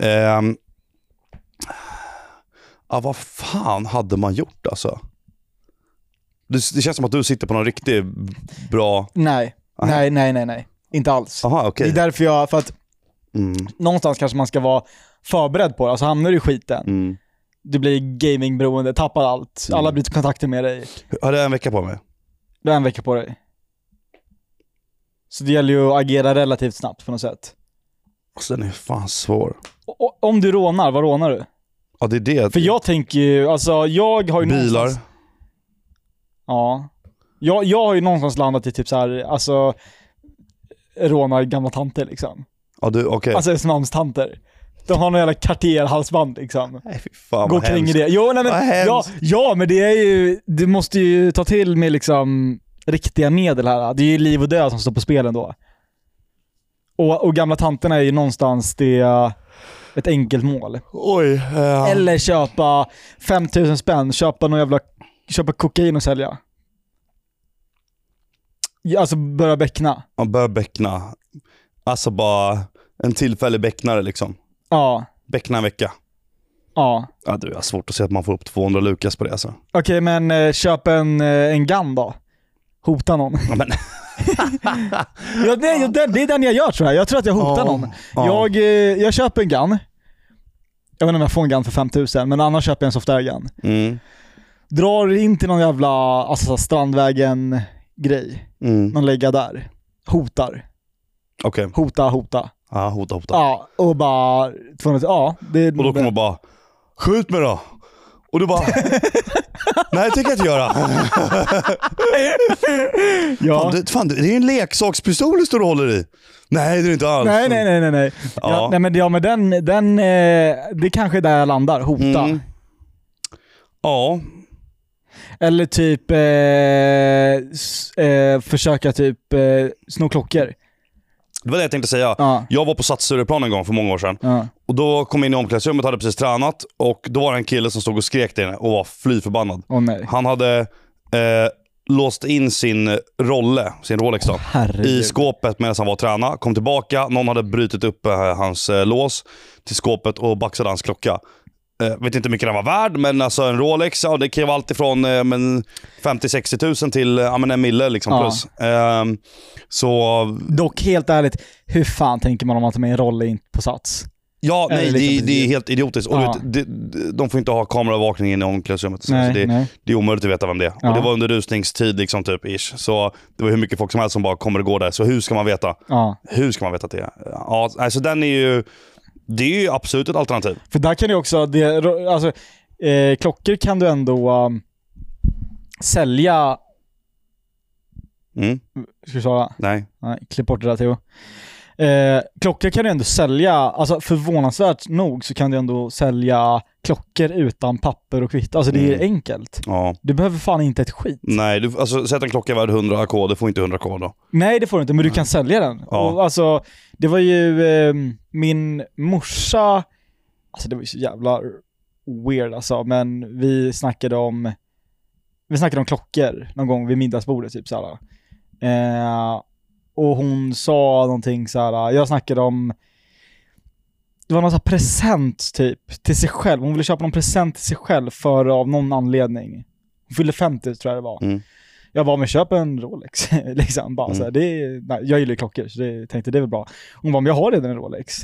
Vad fan hade man gjort alltså? Det känns som att du sitter på någon riktigt bra... Nej. Inte alls. Aha, okay. Det är därför för att någonstans kanske man ska vara förberedd på det. Alltså hamnar du i skiten. Du blir gamingberoende, tappar allt. Alla bryter kontakter med dig. Har du en vecka på mig? Du har en vecka på dig. Så det gäller ju att agera relativt snabbt på något sätt. Alltså den är fan svår. Om du rånar, vad rånar du? Ja, det är det. För jag tänker ju, alltså jag har ju bilar. Någonstans... Ja. Jag har ju någonstans landat i typ så här, alltså råna gamla tanter liksom. Ja, du, okej. Alltså Östermalmstanter. De har någon jävla Cartier-halsband liksom. Nej, fy fan, gå kring det. Jo, nej, men, ja, men det är ju, du måste ju ta till med liksom riktiga medel här. Det är ju liv och död som står på spelen då. Och gamla tanterna är ju någonstans ett enkelt mål. Oj. Eller köpa 5000 spänn, köpa kokain och sälja. Alltså börja bäckna. Ja, börja bäckna. Alltså bara en tillfällig bäcknare liksom. Ja. Bäckna en vecka. Ja. Ja, du har svårt att se att man får upp 200 lukas på det alltså. Okej, men köp en gun då. Hota någon. Ja, men... det är den jag gör tror jag. Jag tror att jag hotar någon. Jag köper en gun. Jag vet inte om jag får en gun för 5000, men annars köper jag en software-gun. Drar in till någon jävla Strandvägen-grej. Någon lägga där. Hotar. Okej. Hota. Ja, hota. Ja, och bara... och då kommer man bara, skjut mig då. Och du bara, nej det tänker jag inte göra. Ja. Fan, det är en leksakspistol du står och håller i. Nej, det är inte alls. Nej. Ja. Nej, men den det kanske är där jag landar. Hota. Ja. Eller typ försöka typ sno klockor. Det var det jag tänkte säga. Jag var på Satsureplan en gång för många år sedan. Och då kom jag in i omklädningsrummet, hade precis tränat. Och då var det en kille som stod och skrek där inne och var fly förbannad. Nej. Han hade låst in sin Rolex då, i skåpet medan han var och träna. Kom tillbaka, någon hade brutit upp hans lås till skåpet och baxade hans klocka. Vet inte hur mycket den var värd, men alltså en Rolex, det kan ju vara allt ifrån 50-60 000 till en mille liksom plus. Så... Dock helt ärligt, hur fan tänker man om man tar med en Rolle in på Sats? Ja, nej, det är helt idiotiskt. Och de får inte ha kameraövervakning inne i omklädningsrummet. Det är omöjligt att veta vem det är. Och det var under rusningstid liksom typ ish. Så det var hur mycket folk som helst som bara kommer att gå där. Så hur ska man veta? Hur ska man veta att det är? Ja, alltså den är ju... Det är ju absolut ett alternativ. För där kan du också... klockor kan du ändå sälja... Ska du svara? Nej, klipp bort det där, Theo. Klockor kan du ändå sälja, alltså förvånansvärt nog så kan du ändå sälja klockor utan papper och kvitt. Alltså det är enkelt. Ja. Du behöver fan inte ett skit. Nej, alltså sätt en klocka värd 100k, det får inte 100k då. Nej, det får du inte, men du kan sälja den. Och, alltså, det var ju min morsa Alltså det var ju så jävla weird alltså, men vi snackade om klockor någon gång vid middagsbordet typ såhär. Och hon sa någonting såhär, jag snackade om, det var någon sån här present typ till sig själv. Hon ville köpa någon present till sig själv för av någon anledning. Hon fyllde 50 tror jag det var. Jag var med köp en Rolex liksom bara så här, jag gillar ju klockor så det tänkte det är väl bra. Hon bara, men jag har redan en Rolex.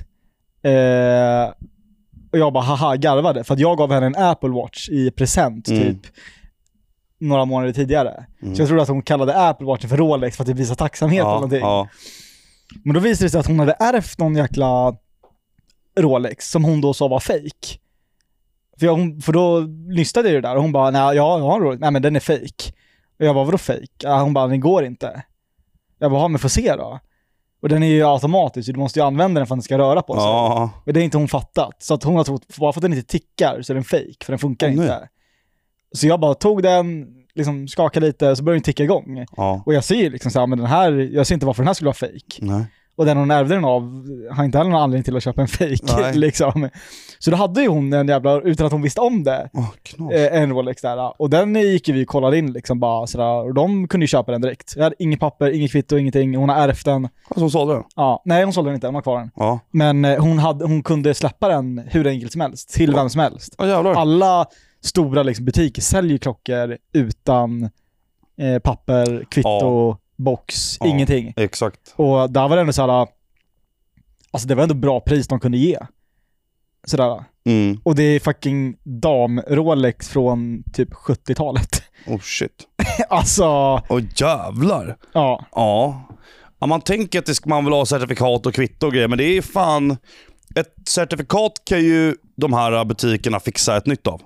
Och jag bara haha garvade för att jag gav henne en Apple Watch i present typ några månader tidigare. Så jag trodde att hon kallade Apple Watch för Rolex för att det visar tacksamhet eller någonting. Ja. Men då visade det sig att hon hade ärvt någon jäkla Rolex som hon då sa var fake. För då lystade jag det där och hon bara, nej jag har en Rolex. Nej men den är fake. Och jag bara, vadå fake? Hon bara, den går inte. Jag bara, men får se då. Och den är ju automatisk, så du måste ju använda den för att den ska röra på sig. Men det är inte hon fattat. Så att hon har trott, bara för att den inte tickar så är den fake, för den funkar inte. Så jag bara tog den, liksom skakade lite, så började den ticka igång. Och jag ser liksom så här, men den här, jag ser inte varför den här skulle vara fake. Nej. Och den hon ärvde den av har inte heller någon anledning till att köpa en fake liksom. Så då hade ju hon en jävla, utan att hon visste om det, en Rolex där. Och den gick ju vi och kollade in liksom bara sådär. Och de kunde ju köpa den direkt. Jag hade inget papper, inget kvitto, ingenting. Hon har ärvt den. Alltså hon sålde den? Ja, nej hon sålde den inte, hon har kvar den. Ja. Men hon kunde släppa den hur enkelt som helst, till vem som helst. Alla stora liksom, butiker säljer klockor utan papper, kvitto, box, ingenting. Exakt. Och där var det ändå såhär, alltså det var ändå bra pris de kunde ge. Sådär. Och det är fucking dam-Rolex från typ 70-talet. Oh shit. Alltså. Jävlar. Ja. Ja, man tänker att det ska man vill ha certifikat och kvitto och grejer, men det är fan, ett certifikat kan ju de här butikerna fixa ett nytt av.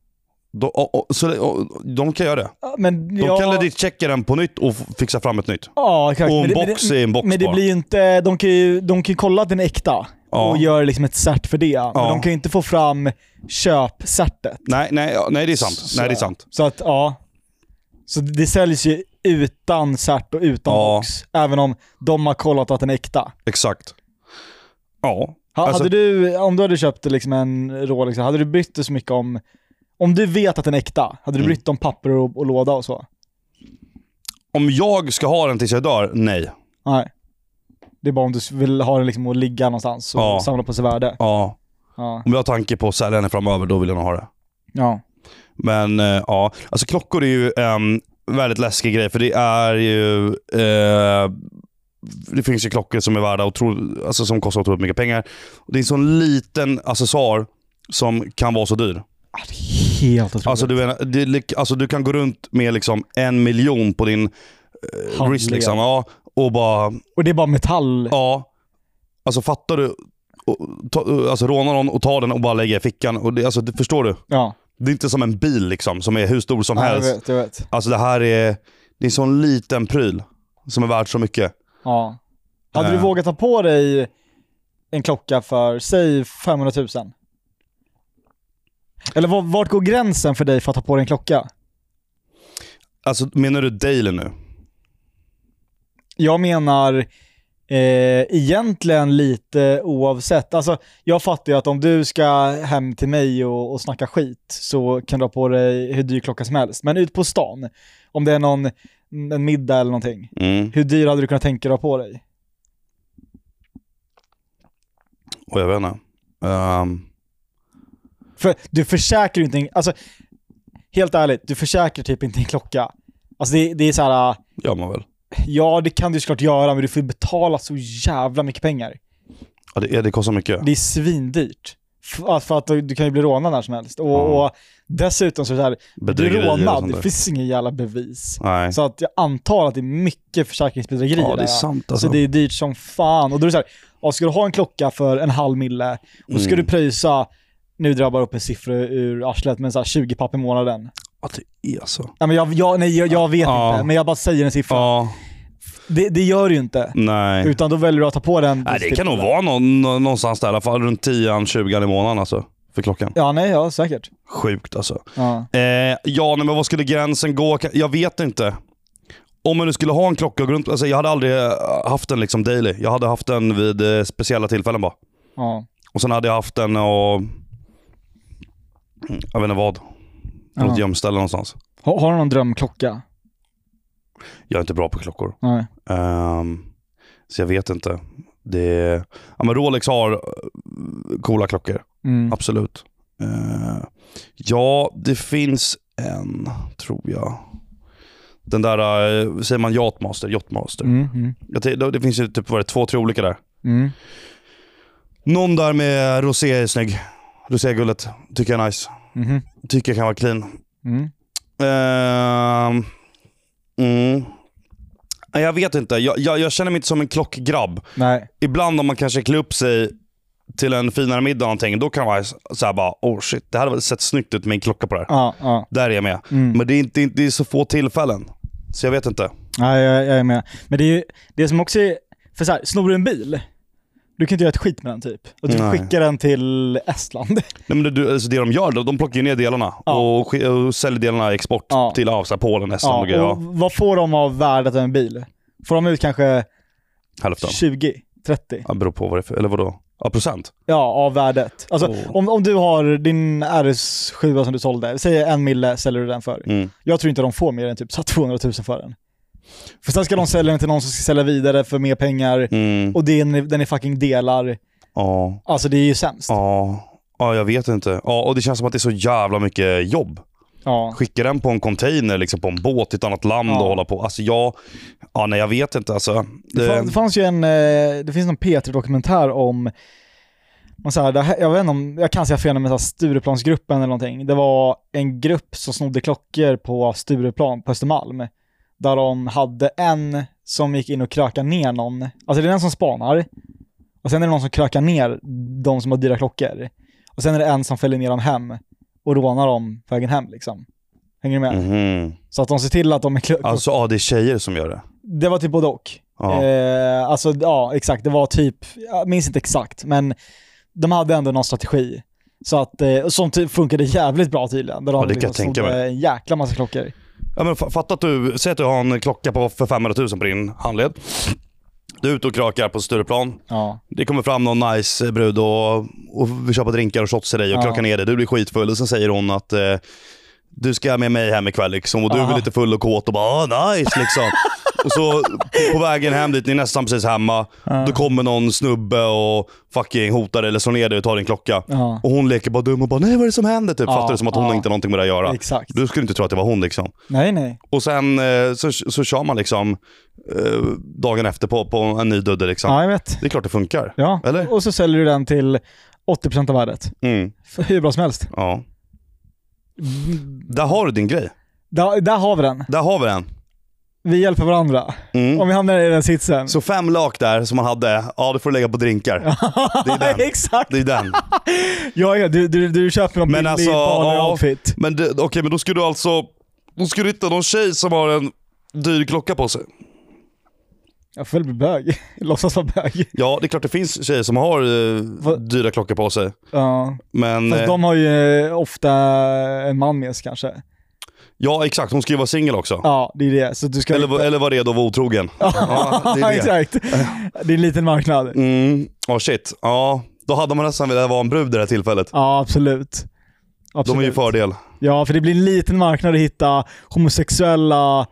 De kan göra det. Men de kan legit-checka den på nytt och fixa fram ett nytt. Ja, exakt. Och en box är en box. Men det blir ju inte, de kan ju kolla att den är äkta och göra liksom ett cert för det. Men de kan ju inte få fram köpcertet. Nej, det är sant. Nej, det är sant. Så att så det säljs ju utan cert och utan box, även om de har kollat att den är äkta. Exakt. Ja. Hade du, om du hade köpt liksom en Rolex, hade du brytt dig så mycket om du vet att den är äkta, hade du brytt om papper och låda och så? Om jag ska ha den tills jag dör, nej. Nej. Det är bara om du vill ha den liksom att ligga någonstans och samla på sig värde. Ja. Om jag har tanke på att sälja den framöver, då vill jag nog ha det. Ja. Men alltså klockor är ju en väldigt läskig grej, för det är ju det finns ju klockor som är värda alltså som kostar otroligt mycket pengar. Och det är en sån liten accessoar som kan vara så dyr. Det är helt otroligt. Alltså du kan gå runt med liksom 1 miljon på din wrist liksom, och det är bara metall. Ja. Alltså fattar du, alltså råna någon och ta den och bara lägga i fickan, och det, alltså, förstår du? Ja. Det är inte som en bil liksom som är hur stor som helst. Jag vet. Alltså det är en sån liten pryl som är värd så mycket. Ja. Hade du vågat ta på dig en klocka för säg 500 000? Eller vart går gränsen för dig för att ta på dig en klocka? Alltså menar du daily nu? Jag menar egentligen lite oavsett. Alltså jag fattar ju att om du ska hem till mig och snacka skit så kan du ha på dig hur dyr klocka som helst. Men ut på stan, om det är en middag eller någonting, hur dyr hade du kunnat tänka dig på dig? Och jag vet inte. För du försäkrar ju inte, alltså helt ärligt, du försäkrar typ inte en klocka. Alltså det är så här. Ja, man väl. Ja, det kan du såklart göra, men du får betala så jävla mycket pengar. Ja, det kostar mycket. Det är svindyrt. För att du kan ju bli rånad när som helst. Och dessutom så är det så här, du är rånad, det finns ingen jävla bevis. Nej. Så att jag antar att det är mycket försäkringsbedrägerier. Ja, det är sant alltså. Så det är dyrt som fan. Och då är det så här, ska du ha en klocka för 1,5 mille och ska du pröjsa, nu drar jag bara upp en siffra ur arslet, men så här 20 papp i månaden. Ja, det är så. Ja, men jag vet inte, men jag bara säger en siffra. Ja. Det gör du ju inte. Nej. Utan då väljer du att ta på den. Nej, det kan nog vara någonstans där, i alla fall runt 10-20 i månaden alltså, för klockan. Ja, säkert. Sjukt alltså. Ja. Men vad skulle gränsen gå? Jag vet inte. Om man nu skulle ha en klocka runt, alltså jag hade aldrig haft den liksom daily. Jag hade haft den vid speciella tillfällen bara. Ja. Och sen hade jag haft den och Jag vet inte vad. Något gömställe någonstans. Har du någon drömklocka? Jag är inte bra på klockor. Nej. Så jag vet inte. Men Rolex har coola klockor. Absolut. Ja, det finns en, tror jag. Den där, säger man Yachtmaster. Det finns ju typ 2-3 olika där. Någon där med rosé är snygg. Roségullet tycker jag är nice. Tycker jag kan vara clean. Jag vet inte. Jag känner mig inte som en klockgrabb. Nej. Ibland om man kanske klär upp sig till en finare middag någonting, då kan man vara så här bara, oh shit, det hade väl sett snyggt ut med en klocka på det här. Där är jag med. Men det är så få tillfällen. Så jag vet inte. Nej, jag är med. Men det är ju det som också är, för så här, snor du en bil, du kan inte göra ett skit med den typ. Och du skickar den till Estland. Nej, men alltså det de gör, de plockar ju ner delarna och säljer delarna i export till så här, Polen, Estland och grejer. Och vad får de av värdet av en bil? Får de ut kanske hälften? 20, 30? Ja, beror på vad det är för, eller vadå? Ja, procent? Ja, av värdet. Alltså om du har din RS7 som du sålde, säg 1 mille säljer du den för. Jag tror inte de får mer än typ 200 000 för den. För sen ska de sälja den till någon som ska sälja vidare för mer pengar. Och den är fucking delar. Alltså det är ju sämst. Ja, jag vet inte. Och det känns som att det är så jävla mycket jobb. Skicka den på en container, liksom på en båt i ett annat land och hålla på. Alltså nej, jag vet inte. Alltså, det fanns ju det finns någon P3-dokumentär om jag vet inte om jag kan säga fel med Stureplansgruppen eller någonting. Det var en grupp som snodde klockor på Stureplan på Östermalm. Där de hade en som gick in och krökade ner någon. Alltså det är den som spanar. Och sen är det någon som krökar ner de som har dyra klockor. Och sen är det en som fäller ner dem hem och rånar dem på vägen hem liksom. Hänger du med? Så att de ser till att de är Alltså det är tjejer som gör det. Det var typ både och. Exakt. Det var typ, jag minns inte exakt, men de hade ändå någon strategi. Så att som funkade jävligt bra tydligen. Där de det kan jag tänka mig. En jäkla massa klockor. Ja, men fatta att säg att du har en klocka för 500 000 på din handled. Du är ute och krökar på Stureplan. Det kommer fram någon nice brud och vi köper drinkar och shots till dig och krökar ner dig. Du blir skitfull och sen säger hon att du ska med mig hem ikväll liksom. Och du är lite full och kåt och bara nice liksom. Och så på vägen hem dit, ni är nästan precis hemma. Då kommer någon snubbe och fucking hotar eller slår ner dig och tar din klocka. Och hon leker bara dum och bara, nej vad är det som händer? Typ, fattar det som att hon inte har någonting med det att göra. Exakt. Du skulle inte tro att det var hon liksom. Nej. Och sen så kör man liksom dagen efter på en ny dudde liksom. Ja, jag vet. Det är klart det funkar. Ja, eller? Och så säljer du den till 80% av värdet. För hur bra som helst. Ja. Där har du din grej. Där har vi den. Där har vi den. Vi hjälper varandra. Om vi hamnar i den sitsen. Så 5 lak där som man hade, du får lägga på drinkar. Det är den. Exakt. Det är den. Du köper någon billig outfit. Men okej, men då skulle du alltså, då skulle du hitta någon tjej som har en dyr klocka på sig. Jag får väl bli bög. Låtsas vara bög. Ja, det är klart det finns tjejer som har dyra klockor på sig. Ja. Men fast de har ju ofta en man med sig kanske. Ja, exakt. Hon ska ju vara singel också. Ja, det är det. Så du ska eller var redo att vara otrogen. Ja, det är det. Exakt. Det är en liten marknad. Shit. Ja, då hade man nästan velat vara en brud i det här tillfället. Ja, absolut. De är ju fördel. Ja, för det blir en liten marknad att hitta homosexuella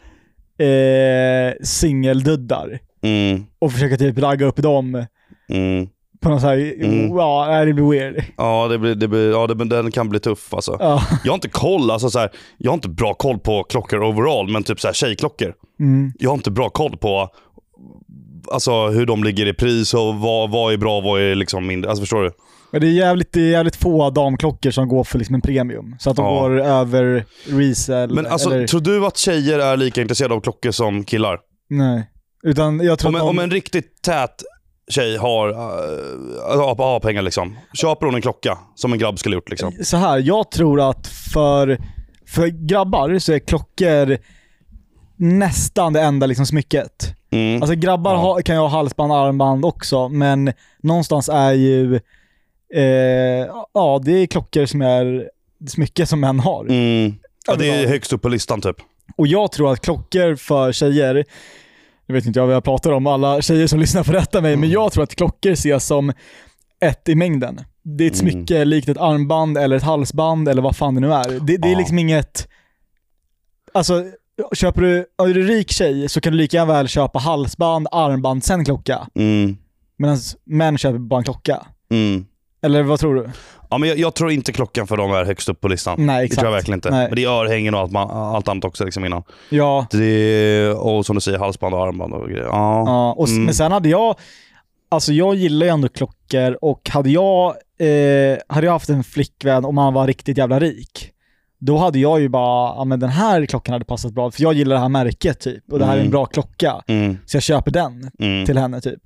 singelduddar. Och försöka typ ragga upp dem. På något så här, det blir weird. Den kan bli tuff alltså. Jag har inte koll, alltså så här, jag har inte bra koll på klockor overall, men typ så här tjejklockor. Jag har inte bra koll på alltså hur de ligger i pris och vad är bra, vad är liksom mindre, alltså förstår du? Men det är jävligt få damklockor som går för liksom en premium, så att de går över resell. Men alltså, tror du att tjejer är lika intresserade av klockor som killar? Nej. Utan jag tror om en riktigt tät tjej har pengar liksom, köper hon en klocka som en grabb skulle gjort liksom. Så här, jag tror att för grabbar så är klockor nästan det enda liksom smycket. Alltså grabbar kan ju ha halsband, armband också, men någonstans är ju det är klockor som är smycket som män har. Ja, det är högst upp på listan typ. Och jag tror att klockor för tjejer, jag vet inte vad jag pratar om, alla tjejer som lyssnar får rätta mig, men jag tror att klockor ses som ett i mängden. det är ett smycke likt ett armband eller ett halsband eller vad fan det nu är. Det är liksom inget... Alltså, är du rik tjej så kan du lika väl köpa halsband, armband, sen klocka. Medan män köper bara en klocka. Eller vad tror du? Ja, men jag tror inte klockan för dem är högst upp på listan. Nej, exakt. Det tror jag verkligen inte. Men det är örhängen och allt annat också liksom innan. Ja. Och som du säger, halsband och armband och grejer. Ja. Och men sen hade jag... Alltså jag gillar ju ändå klockor, och hade jag haft en flickvän och man var riktigt jävla rik, då hade jag ju bara, men den här klockan hade passat bra, för jag gillar det här märket typ, och det här är en bra klocka. Så jag köper den till henne typ.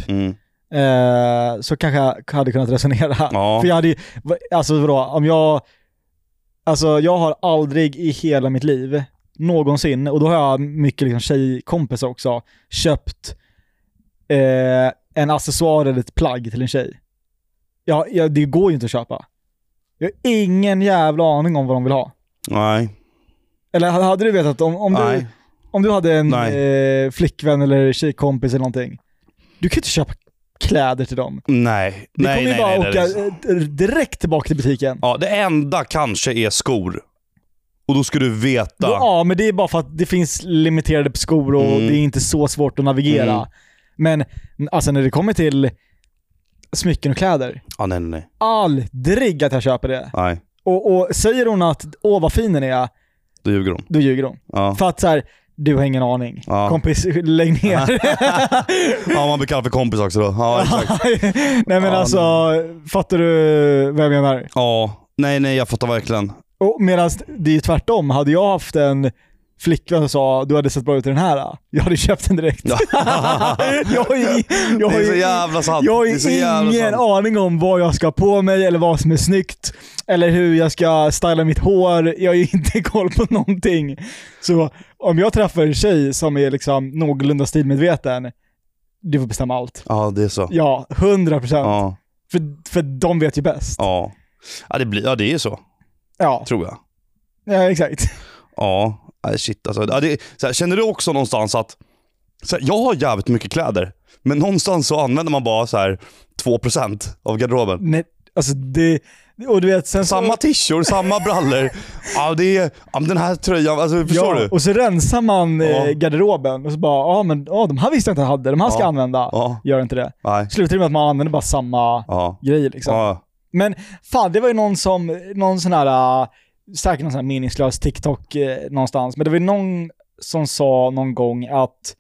Så kanske jag hade kunnat resonera. För jag hade alltså vadå, jag har aldrig i hela mitt liv någonsin, och då har jag mycket liksom tjejkompisar också, köpt en accessoar eller ett plagg till en tjej. Det går ju inte att köpa. Jag har ingen jävla aning om vad de vill ha. Nej. Eller hade du vetat om du hade en flickvän eller tjejkompis eller någonting, du kan inte köpa kläder till dem. Nej. Du kommer ju bara åka direkt tillbaka till butiken. Ja, det enda kanske är skor. Och då ska du veta. Ja, men det är bara för att det finns limiterade skor och det är inte så svårt att navigera. Men alltså när det kommer till smycken och kläder. Nej. Aldrig att jag köper det. Nej. Och säger hon att vad fin den är, då ljuger hon. Ja. För att så här, du har ingen aning. Ja. Kompis, lägg ner. Ja, man blir kallad för kompis också då. Ja, exakt. Nej men alltså, fattar du vad jag menar? Ja, nej, jag fattar verkligen. Och medan det är tvärtom, hade jag haft en flickvän som sa, du hade sett bra ut i den här, jag hade köpt den direkt. Ja. jag är så jävla sant. Jag har ingen aning om vad jag ska på mig eller vad som är snyggt eller hur jag ska styla mitt hår. Jag har ju inte koll på någonting. Så om jag träffar en tjej som är liksom någorlunda stilmedveten, du får bestämma allt. Ja, det är så. Ja, 100%. Ja. För de vet ju bäst. Ja, det är så. Ja. Tror jag. Ja, exakt. Ja. Shit alltså. Så här, känner du också någonstans att så här, jag har jävligt mycket kläder, men någonstans så använder man bara så här 2% av garderoben. Nej, alltså det, och du vet sen samma t-shirt, samma brallor. Ja, det är den här tröjan, alltså förstår du? Och så rensar man garderoben och så bara de här visste jag inte jag hade, de här ska jag använda. Gör inte det. Nej. Slutar med att man använder bara samma grejer liksom. Men fan, det var ju någon sån här säkert någon sån här meningslös TikTok någonstans, men det var någon som sa någon gång att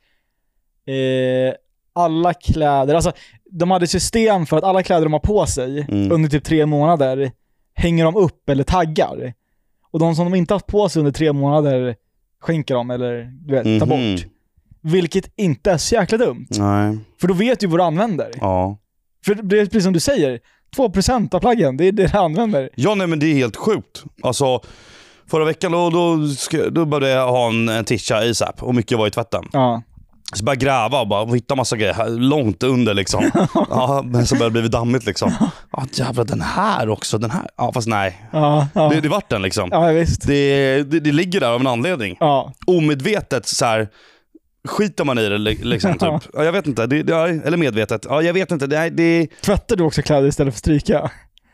alla kläder, alltså de hade system för att alla kläder de har på sig under typ 3 månader hänger de upp eller taggar, och de som de inte haft på sig under 3 månader skänker dem eller du vet, tar bort, vilket inte är så jäkla dumt. Nej. För då vet du vad du använder. Ja. För det är precis som du säger, 2% av plaggen, det är det du använder. Ja, nej men det är helt sjukt. Alltså, förra veckan då började jag ha en tisha ASAP och mycket var i tvätten. Ja. Så började gräva och bara hitta massa grejer långt under liksom. Ja, men så började det bli dammigt liksom. Ja, jävlar, den här också, den här. Ja, fast nej. Ja. Det vart den liksom. Ja, visst. Det ligger där av en anledning. Ja. Omedvetet så här skiter man i det liksom typ. Ja, jag vet inte. Eller medvetet. Ja, jag vet inte. Tvättar du också kläder istället för stryka?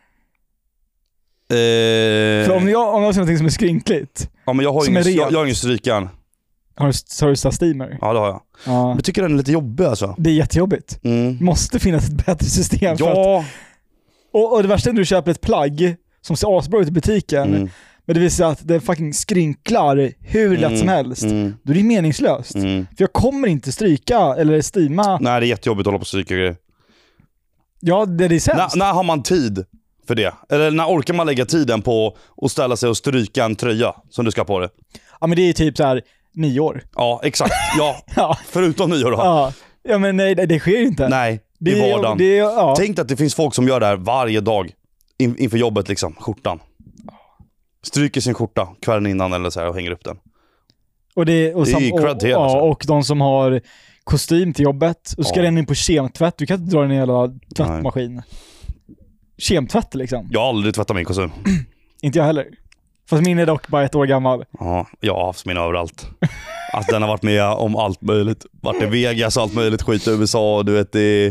För om jag har någonting som är skrynkligt. Ja, men jag har ingen strykjärn. Har du så steamer? Ja, det har jag. Ja. Men jag tycker den är lite jobbig alltså. Det är jättejobbigt. Måste finnas ett bättre system. Ja. För att, och det värsta är när du köper ett plagg som ser asbra ut i butiken, men det vill säga att det fucking skrynklar hur lätt som helst. Då är det meningslöst. För jag kommer inte stryka eller steama. Nej, det är jättejobbigt att hålla på och stryka grejer. Ja, det är sämst. När har man tid för det? Eller när orkar man lägga tiden på att ställa sig och stryka en tröja som du ska på det? Ja, men det är typ så här 9 år. Ja, exakt. Ja. Förutom 9 år då. Ja, men nej, det sker ju inte. Nej, det är vardagen. Tänk att det finns folk som gör det här varje dag inför jobbet liksom, skjortan. Stryker sin skjorta kvällen innan eller så här och hänger upp den. Och det är cred till alltså. Och de som har kostym till jobbet och ska den in på kemtvätt. Du kan inte dra den i hela tvättmaskin. Nej. Kemtvätt liksom. Jag har aldrig tvättat min kostym. Inte jag heller. Fast min är dock bara 1 år gammal. Ja, jag har haft min överallt. Att den har varit med om allt möjligt. Varit i Vegas och allt möjligt skit i USA. Du vet,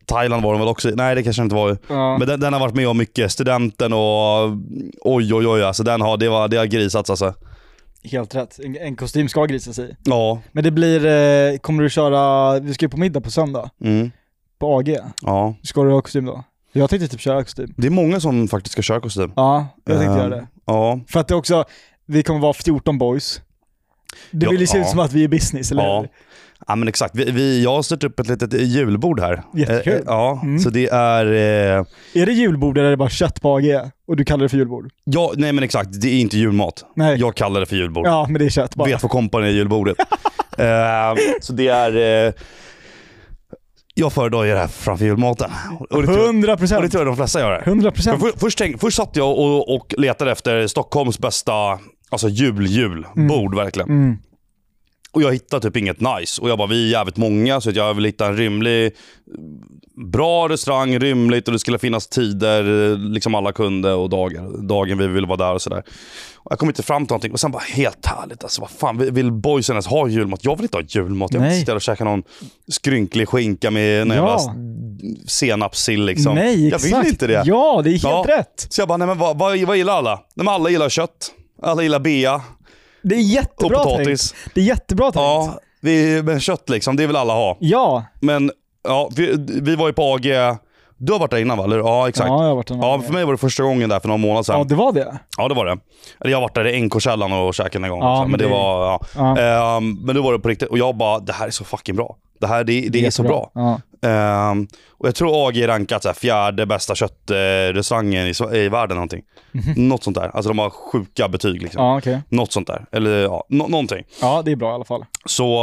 Thailand var de väl också. Nej, det kanske inte var. Ja. Men den har varit med om mycket. Studenten och oj. Alltså det har grisats alltså. Helt rätt. En kostym ska grisas i. Ja. Men det blir, kommer du köra, vi ska ju på middag på söndag. På AG. Ja. Ska du ha kostym då? Jag tänkte typ köra kostym. Det är många som faktiskt ska köra kostym. Ja, jag tänkte göra det. Ja. För att det också, vi kommer vara 14 boys. Det vill ju se ut som att vi är business, eller hur? Ja, men exakt. Jag har styrt upp ett litet julbord här. Jättekul. Så det är... Är det julbord eller är det bara kött på AG? Och du kallar det för julbord? Ja, nej men exakt. Det är inte julmat. Nej. Jag kallar det för julbord. Ja, men det är kött bara. Vet för kompani är julbordet. Så det är... jag föredrar det här framför julmaten. 100%. Och det tror jag de flesta gör det. 100%. Först satt jag och letade efter Stockholms bästa julbord verkligen. Och jag hittade typ inget nice. Och jag bara, vi är jävligt många så att jag vill hitta en rimlig, bra restaurang, rymligt, och det skulle finnas tider, liksom alla kunde, och dagen vi ville vara där och sådär. Och jag kom inte fram till någonting. Och sen bara, helt härligt alltså, vad fan, vill boysen ens ha julmat? Jag vill inte ha julmat. Jag vill sitta och käka någon skrynklig skinka med någon jävla senapssill liksom. Nej, exakt. Jag vill inte det. Ja, det är helt rätt. Så jag bara, nej men vad gillar alla? Nej, men alla gillar kött. Alla gillar bea. Det är jättebra och potatis. tänkt. Det är jättebra tänkt. Ja, men kött liksom, det vill alla ha. Ja. Men ja, vi var ju på AG. Du har varit där innan va? Eller? Ja, exakt. Ja, jag har varit där. Ja, för mig var det första gången där för några månader sedan. Ja, det var det. Ja, det var det. Eller jag har varit där i NK-källan och käkat en gång. Ja, men det var... Ja. Men då var det på riktigt. Och jag bara, det här är så fucking bra. Det är så bra. Ja. Och jag tror AG är rankat så här, 4:e bästa köttrestaurangen i världen någonting. Något sånt där. Alltså de har sjuka betyg liksom. Ja, okej. Något sånt där. Eller ja, någonting. Ja, det är bra i alla fall.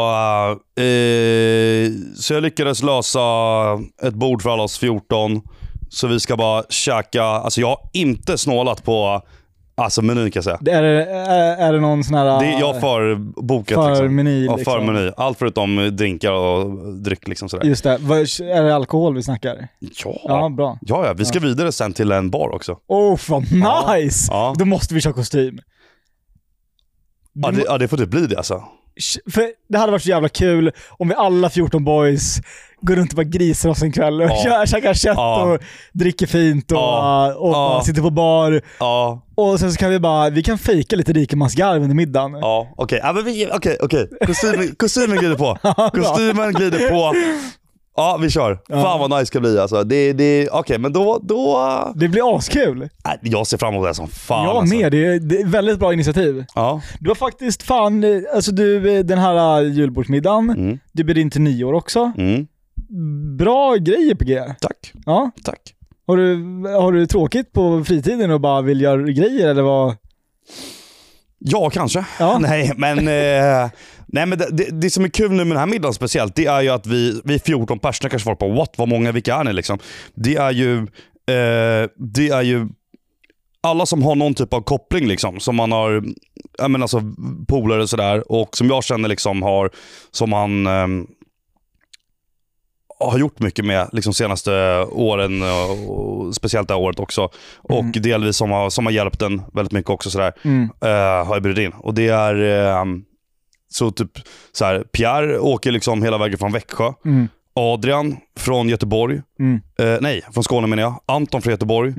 Så jag lyckades lösa ett bord för alla oss 14. Så vi ska bara käka. Alltså jag har inte snålat på menyn kan jag säga. Är det någon sån här... jag för boket för liksom. meny, Ja, liksom. för meny. Allt förutom drinkar och dryck liksom sådär. Just det. Är det alkohol vi snackar? Ja, bra. Ja, vi ska vidare sen till en bar också. Vad nice! Ja. Då måste vi köra kostym. Ja, det får det bli det alltså. För det hade varit så jävla kul om vi alla 14 boys går runt och bara grisar oss en kväll och käkar kött och dricker fint och bara sitter på bar. Ja. Och sen så kan vi kan fejka lite rikemansgarv under middagen. Ja, okej. Kostymen glider på. Kostymen glider på. Ja, vi kör. Fan vad nice ska bli alltså. Okej, men då... Det blir askul. Jag ser fram emot det som fan. Jag alltså. med, det är väldigt bra initiativ. Ja. Du har faktiskt alltså den här julbordsmiddagen, du blir in till nyår också. Bra grejer på G. Tack. Ja. Tack. Har du tråkigt på fritiden och bara vill göra grejer eller vad? Ja, kanske. Ja. Nej, men det som är kul nu med den här middagen speciellt, det är ju att vi 14 personer kanske var på vad många, vilka är ni liksom? Det är ju alla som har någon typ av koppling liksom, som man har, alltså polare och sådär, och som jag känner liksom som man har gjort mycket med liksom senaste åren, och speciellt det här året också, och delvis som har hjälpt den väldigt mycket också sådär, har jag bjudit in. Och det är så typ så här, Pierre åker liksom hela vägen från Växjö, Adrian från Göteborg, från Skåne menar jag, Anton från Göteborg,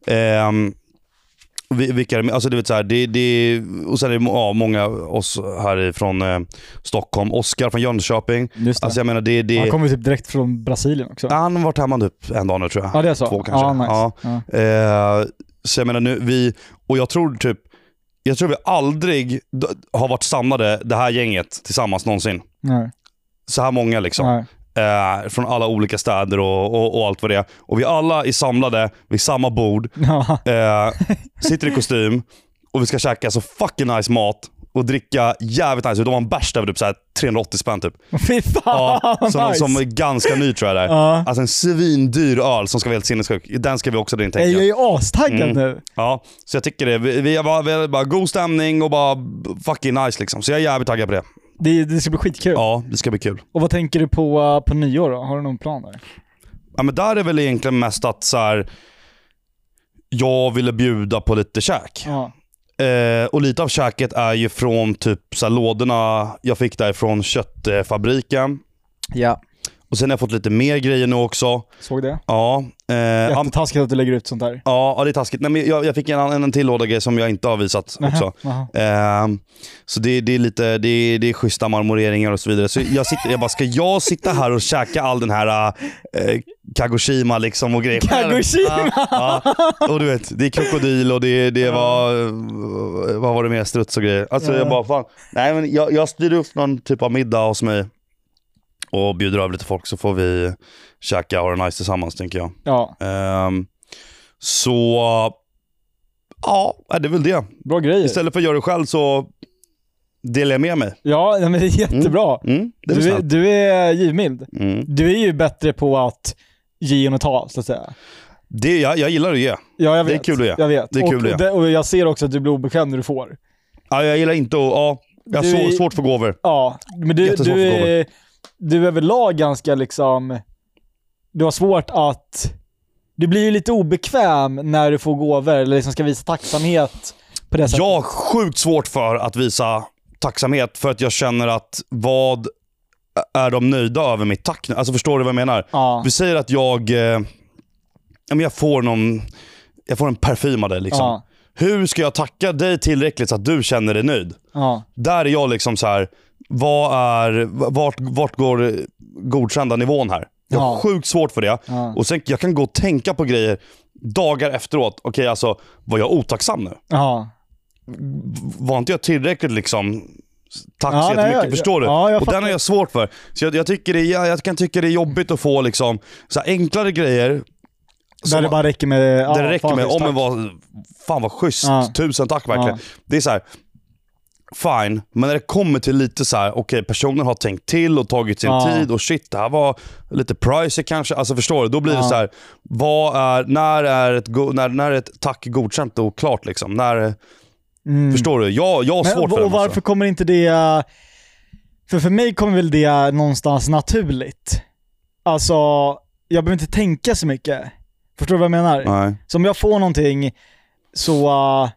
vilka, alltså du vet så här, och sen är det många oss här från Stockholm, Oskar från Jönköping. Alltså jag menar han kommer typ direkt från Brasilien också. Han har varit hemma typ en dag nu tror jag. Ja, det är så. 2 kanske. Nice. Så jag menar nu och jag tror vi aldrig har varit samlade, det här gänget tillsammans någonsin. Nej. Så här många liksom. Nej. Från alla olika städer och allt vad det är. Och vi alla är samlade vid samma bord. Sitter i kostym. Och vi ska käka så fucking nice mat. Och dricka jävligt nice. De har en bärs över typ så här 380 spänn typ. Fy fan, nice. Som är ganska ny tror jag där. Alltså en svindyr öl som ska vara helt sinnessjuk. Den ska vi också dra in, tänka. Jag är ju astaggad nu. Ja, så jag tycker det. Vi har bara god stämning och bara fucking nice liksom. Så jag är jävligt taggad på det. Det ska bli skitkul. Ja, det ska bli kul. Och vad tänker du på nyår då? Har du någon plan där? Ja, men där är väl egentligen mest att så här, jag ville bjuda på lite käk. Ja. Och lite av käket är ju från typ så här, lådorna jag fick där från köttfabriken. Ja. Och sen har jag fått lite mer grejer nu också. Såg det? Ja. Jättetaskigt att du lägger ut sånt där. Ja, det är taskigt. Nej, men jag fick en till låda som jag inte har visat också. Så det är lite, det är schyssta marmoreringar och så vidare. Så jag bara, ska jag sitta här och käka all den här Kagoshima liksom och grejer? Kagoshima! Ja. Och du vet, det är krokodil och det var, vad var det mer, struts och grejer. Alltså jag bara, fan. Nej, men jag styr upp någon typ av middag hos mig och bjuder av lite folk, så får vi käka och ha det nice tillsammans, tänker jag. Ja. Så ja, det är väl det. Bra grejer. Istället för att göra det själv så delar jag med mig. Ja, men det är jättebra. Du är givmild. Du är ju bättre på att ge och ta, så att säga. Jag gillar att ge. Ja, jag vet. Det är kul att ge. Jag vet. Det är kul att ge. Och jag ser också att du blir obekväm när du får. Ja, jag gillar inte att... jag har svårt för gåvor. Ja, men du är överlag ganska liksom... Du har svårt att... Du blir ju lite obekväm när du får gåvor eller liksom ska visa tacksamhet på det sättet. Jag har sjukt svårt för att visa tacksamhet, för att jag känner att vad är de nöjda över mitt tack? Alltså förstår du vad jag menar? Ja. Vi säger att jag får en parfym av dig liksom. Ja. Hur ska jag tacka dig tillräckligt så att du känner dig nöjd? Ja. Där är jag liksom så här, vart går godkända nivån här? Jag har sjukt svårt för det. Ja. Och sen jag kan gå och tänka på grejer dagar efteråt. Okej, alltså, var jag otacksam nu? Ja. Var inte jag tillräckligt liksom... Tack så jättemycket, förstår du? Ja, och den har jag svårt för. Så jag kan tycka det är jobbigt att få liksom så här enklare grejer. Där det bara räcker med... det räcker med, fan vad schysst. Tusen tack verkligen. Det är så här, fine, men när det kommer till lite så här, okej, personen har tänkt till och tagit sin tid och shit, det här var lite pricey kanske, alltså förstår du, då blir det så här, när är ett tack godkänt och klart liksom, förstår du, jag har svårt för det. Och varför kommer inte det, för mig kommer väl det någonstans naturligt, alltså jag behöver inte tänka så mycket, förstår du vad jag menar? Nej. Så om jag får någonting så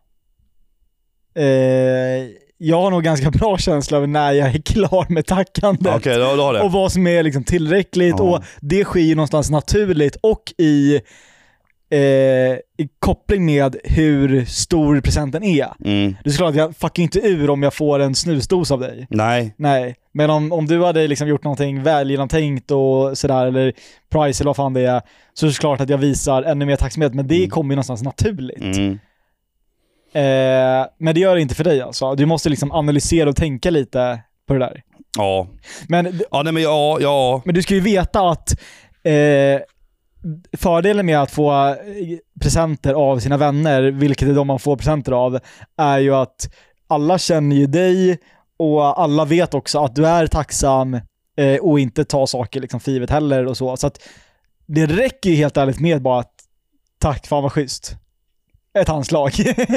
jag har nog ganska bra känsla av när jag är klar med tackandet. Okay, då har det. Och vad som är liksom tillräckligt. Och det sker någonstans naturligt. Och i koppling med hur stor presenten är. Det är klart att jag fucking inte ur om jag får en snusdos av dig. Nej. Men om du hade liksom gjort någonting väl genomtänkt och sådär, eller price eller vad fan det är, så är det klart att jag visar ännu mer tacksamhet. Men det kommer ju någonstans naturligt. Men det gör det inte för dig alltså. Du måste liksom analysera och tänka lite på det där. Ja. Men du ska ju veta att fördelen med att få presenter av sina vänner, vilket är de man får presenter av, är ju att alla känner ju dig och alla vet också att du är tacksam och inte tar saker liksom för givet heller och så. Så att det räcker ju helt ärligt med bara att tack, fan vad schysst. Ett handslag.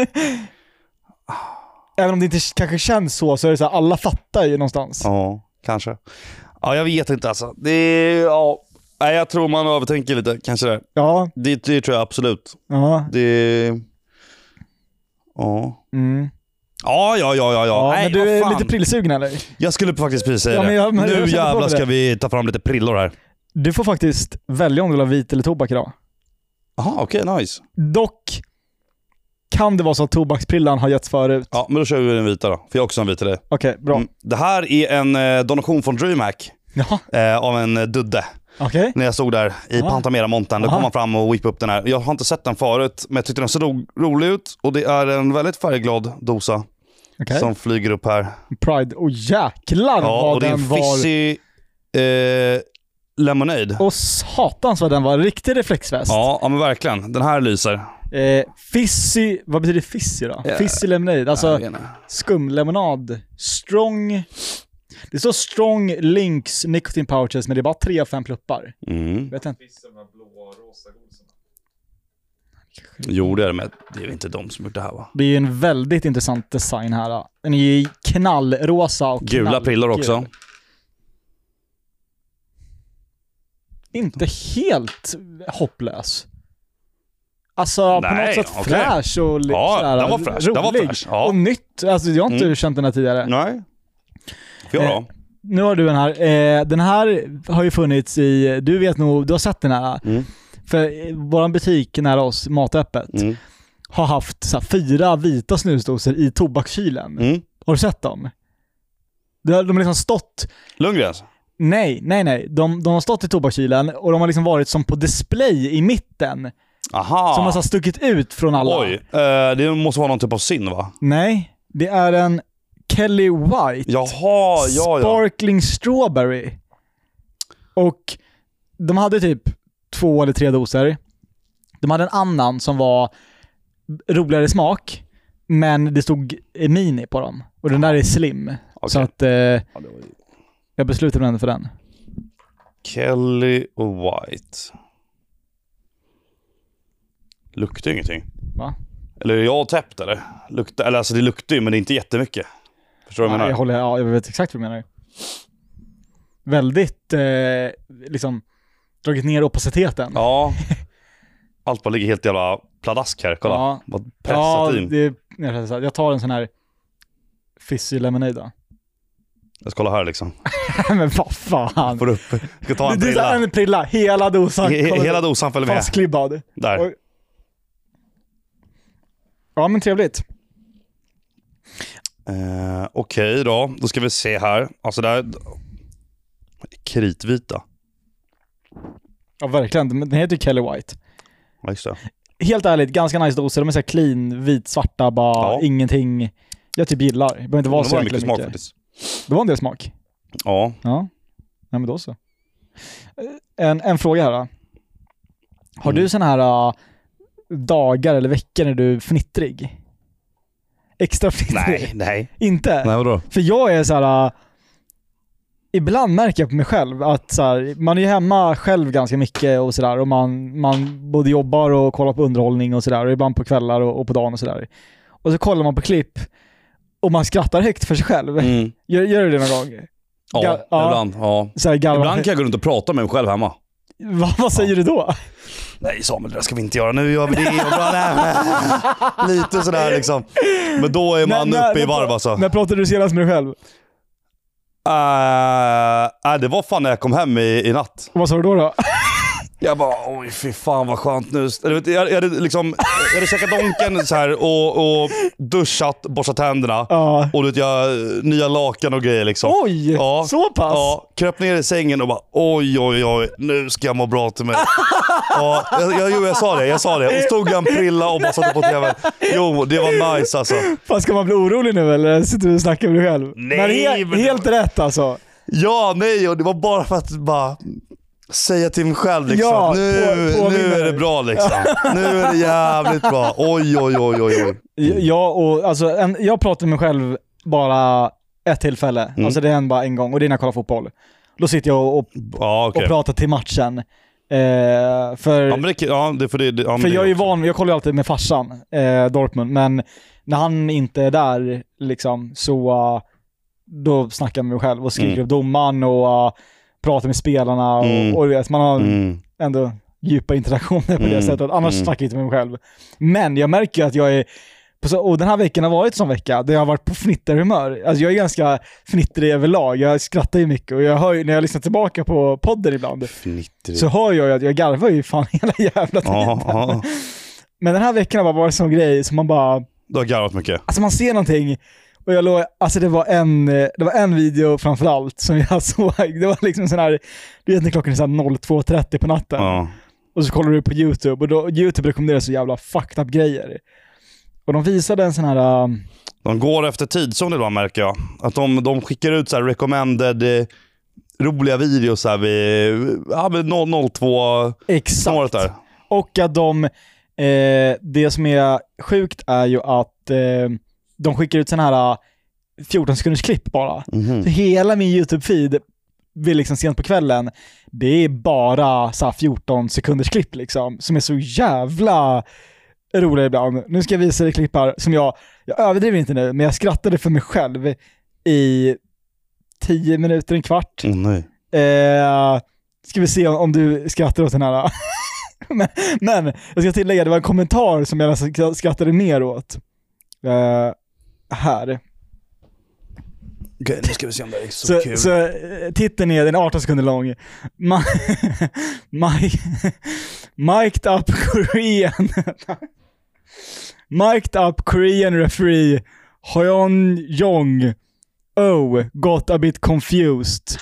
Även om det inte kanske känns så är det så här, alla fattar ju någonstans. Ja, kanske. Ja, jag vet inte alltså. Nej, jag tror man övertänker lite, kanske det. Ja. Det tror jag absolut. Ja. Ja. Ja, men du är lite prillsugen eller? Jag skulle faktiskt precis säga det. Nu jävlar ska vi ta fram lite prillor här. Du får faktiskt välja om du vill ha vit eller tobak idag. Jaha, okej, nice. Dock kan det vara så att tobaksprillan har getts förut. Ja, men då kör vi den vita då. För jag har också en vit till dig. Okej, bra. Det här är en donation från DreamHack. Av en dudde. Okay. När jag stod där i Pantamera-monten, då kom man fram och whippade upp den här. Jag har inte sett den förut, men jag tyckte den såg rolig ut. Och det är en väldigt färgglad dosa som flyger upp här. Pride, jäklar vad och det är en fizzy lemonade. Och satans vad den var, riktig reflexväst. Ja, men verkligen, den här lyser. Fizzy, vad betyder fizzy då? Fizzy lemonade, alltså skumlemonad. Strong... Det står strong links nicotine pouches, men det är bara 3 av 5 pluppar. Vet inte. Jo, det är det, men det är inte de som gjort det här, va? Det är ju en väldigt intressant design här. Den är ju knallrosa och gula prillor också. Inte helt hopplös. Alltså på något sätt fräsch och sådär, den var fräsch. Rolig. Den var fräsch. Ja. Och nytt. Alltså jag har inte känt den här tidigare. Nej. Ja. nu har du den här. Den här har ju funnits i, du vet nog, du har sett den här. För våran butik nära oss, Matöppet, har haft så här 4 vita snusdosor i tobakskylen. Har du sett dem? De har liksom stått... Lundgrens? Nej. De har stått i tobakskylen och de har liksom varit som på display i mitten. Aha. Som har så stuckit ut från alla. Oj, det måste vara någon typ av sin, va? Nej, det är en Kelly White. Jaha, ja. Sparkling Strawberry. Och de hade typ 2 eller 3 doser. De hade en annan som var roligare smak, men det stod mini på dem. Och den där är slim. Okay. Så att jag beslutade mig för den. Kelly White. Luktar ingenting. Va? Eller är jag täppt eller? Eller alltså det luktar ju, men det är inte jättemycket. Förstår du vad jag menar? Jag vet exakt vad du menar. Väldigt liksom dragit ner opaciteten. Ja. Allt bara ligger helt jävla pladask här. Kolla. Ja. Bara pressat in. Jag tar en sån här fizzy lemonade då. Jag ska kolla här liksom. Men vad fan. Får upp. Ska ta en prilla. En prilla. Hela dosan. Hela dosan följer med. Fastklibbad. Där. Och... Ja, men trevligt. Okej då. Då ska vi se här. Alltså där... Kritvita. Ja, verkligen. Den heter ju Kelly White. Ja, just det. Helt ärligt, ganska nice doser. De är så här clean, vit, svarta, bara ingenting. Jag typ gillar. Det behöver inte vara så mycket smak faktiskt. Det var en del smak. Ja. Ja. Nej, men då så. En fråga här då. Har du såna här dagar eller veckor när du är fnittrig? Extra fnittrig? Nej. Inte? Nej, vadå? För jag är så här... Ibland märker jag på mig själv att så här, man är hemma själv ganska mycket och sådär, och man både jobbar och kollar på underhållning och sådär, och ibland på kvällar och på dagen och sådär. Och så kollar man på klipp och man skrattar högt för sig själv. Gör du det någon gång? Ja, ibland. Ja. Ibland kan jag gå runt och prata med mig själv hemma. Vad säger du då? Nej Samuel, det ska vi inte göra. Nu gör vi det. Lite sådär liksom. Men då är man uppe i varv alltså. När pratade du senast med dig själv? Det var fan när jag kom hem i natt. Vad sa du då? Jag bara, oj fy fan vad skönt nu. Jag hade käkat donken så här och duschat, borstat tänderna. Och nya lakan och grejer liksom. Oj, så pass? Ja, kröp ner i sängen och bara, oj, nu ska jag må bra till mig. Jag sa det. Och stod en prilla och bara satte på tv. Jo, det var nice alltså. Fan, ska man bli orolig nu eller sitter du och snackar med dig själv? Nej, men helt rätt alltså. Ja, nej, och det var bara för att bara... säga till mig själv liksom. Ja, nu är det bra liksom. Nu är det jävligt bra. Oj. Ja, och alltså jag pratar med mig själv bara ett tillfälle. Alltså det är bara en gång, och det är när jag kollar fotboll. Då sitter jag och pratar till matchen. För jag är ju van, jag kollar ju alltid med farsan Dortmund, men när han inte är där liksom, så då snackar jag med mig själv och skriver upp domaren och pratar med spelarna och man har ändå djupa interaktioner på det sättet. Annars snackar jag inte med mig själv. Men jag märker att jag är och den här veckan har varit en sån vecka där jag har varit på fnitterhumör. Alltså jag är ganska fnittrig överlag. Jag skrattar ju mycket och jag hör, när jag lyssnar tillbaka på podden ibland, så hör jag att jag garvar ju fan hela jävla tiden. Men den här veckan har bara varit en sån grej som man bara... Du har garvat mycket. Alltså man ser någonting. Och alltså det var en video framförallt som jag såg. Det var liksom sån här, du vet när klockan är så här 02:30 på natten. Och så kollar du på YouTube, och då YouTube rekommenderar så jävla fucked up grejer. Och de visade en sån här... De går efter tidszon idag, märker jag. Att de skickar ut så här recommended roliga videos så här vid 02. Exakt. Där. Och att det som är sjukt är ju att de skickar ut sån här 14 sekunders klipp bara. Så hela min YouTube-feed vill liksom sent på kvällen, det är bara så här 14 sekunders klipp liksom, som är så jävla roliga ibland. Nu ska jag visa dig klipp här som jag överdriver inte nu, men jag skrattade för mig själv i 10 minuter, en kvart. Nej. Ska vi se om du skrattar åt den här. men jag ska tillägga, det var en kommentar som jag skrattade mer åt. Här. Okej, nu ska vi se om det är så kul. Så titeln är, den 18 sekunder lång. Mic'd up Korean. Mic'd up Korean referee Hoyeon Jong got a bit confused.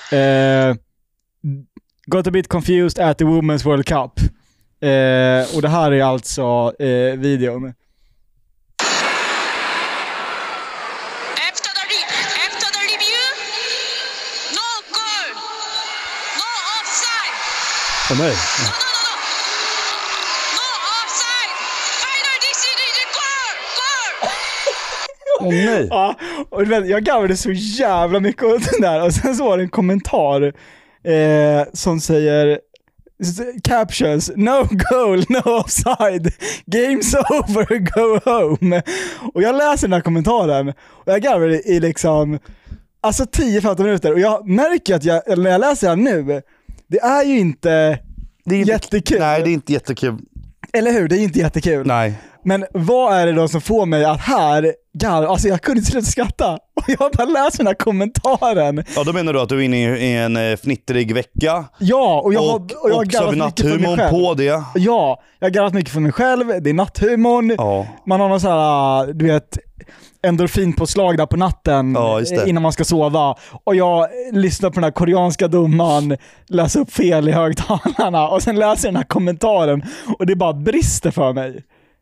Got a bit confused at the Women's World Cup. Och det här är alltså videon. After the review, no goal, no offside. Åh nej. No offside. Final decision is goal. Åh nej. Ja, och du vet, jag garvade så jävla mycket åt den där. Och sen så var det en kommentar som säger captions, no goal, no offside, game's over, go home. Och jag läser den här kommentaren och jag garvade i liksom alltså 10-15 minuter. Och jag märker att när jag läser den nu, det är ju inte jättekul. Nej, det är inte jättekul. Eller hur? Det är inte jättekul. Nej. Men vad är det då som får mig att alltså jag kunde inte sluta skratta. Och jag bara läser den här kommentaren. Ja, då menar du att du är inne i en fnittrig vecka. Ja, och jag har också har vi natthumorn på det. Ja, jag har garvat mycket för mig själv. Det är natthumorn. Ja. Man har någon sån här, du vet, endorfinpåslag där på natten innan man ska sova. Och jag lyssnar på den här koreanska domaren läsa upp fel i högtalarna och sen läser den här kommentaren och det bara brister för mig.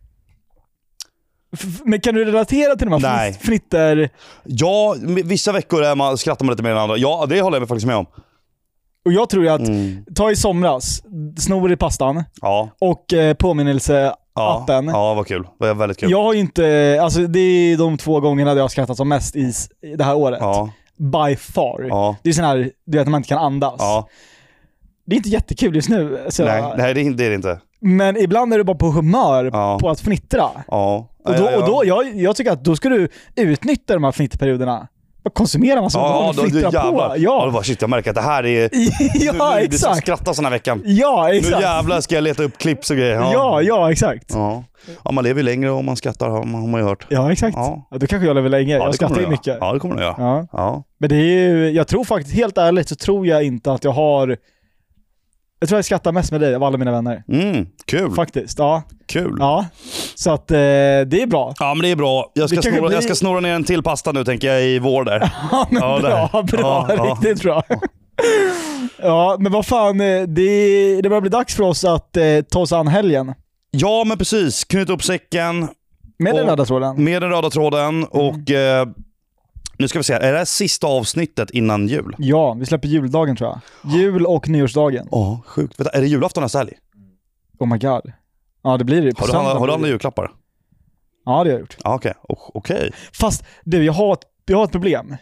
Men kan du relatera till de här fnitter? Ja, vissa veckor skrattar man lite mer än andra. Ja, det håller jag faktiskt med om. Och jag tror att ta i somras, snor i pastan och påminnelseappen. Ja, vad kul. Det var väldigt kul. Jag har ju inte, alltså det är de 2 gångerna jag har skrattat som mest i det här året. Ja. By far. Ja. Det är sån här, du vet, man inte kan andas. Ja. Det är inte jättekul just nu. Så nej, det är det inte. Men ibland är du bara på humör på att fnittra. Ja. Och då jag tycker att då ska du utnyttja de här fnitterperioderna. Konsumera massa och fnittra på. Ja, bara, shit, jag märker att det här är... ja, exakt. Det ska skratta sån här veckan. Ja, exakt. Nu jävlar ska jag leta upp klipps och grejer. Ja, exakt. Ja, man lever ju längre om man skrattar, har man ju hört. Ja, exakt. Ja. Då kanske jag lever länge. Jag skrattar ju mycket. Ja, det kommer du göra. Ja. Men det är ju, jag tror faktiskt, helt ärligt så tror jag inte att jag har... Jag tror jag skrattar mest med dig av alla mina vänner. Kul. Faktiskt, ja. Kul. Ja, så att det är bra. Ja, men det är bra. Jag ska snurra ner en till pasta nu, tänker jag, i vår där. Ja, men bra. Riktigt bra. Ja, men vad fan, det börjar bli dags för oss att ta oss an helgen. Ja, men precis. Knyta upp säcken. Med den röda tråden. Med den röda tråden. Och nu ska vi se, är det här sista avsnittet innan jul? Ja, vi släpper juldagen tror jag. Jul- och nyårsdagen. Sjukt. Är det julafton nästa helg? Oh my god. Ja, det blir det. Har du handlat julklappar? Ja, det har jag gjort. Ja, okej. Fast du, jag har ett problem.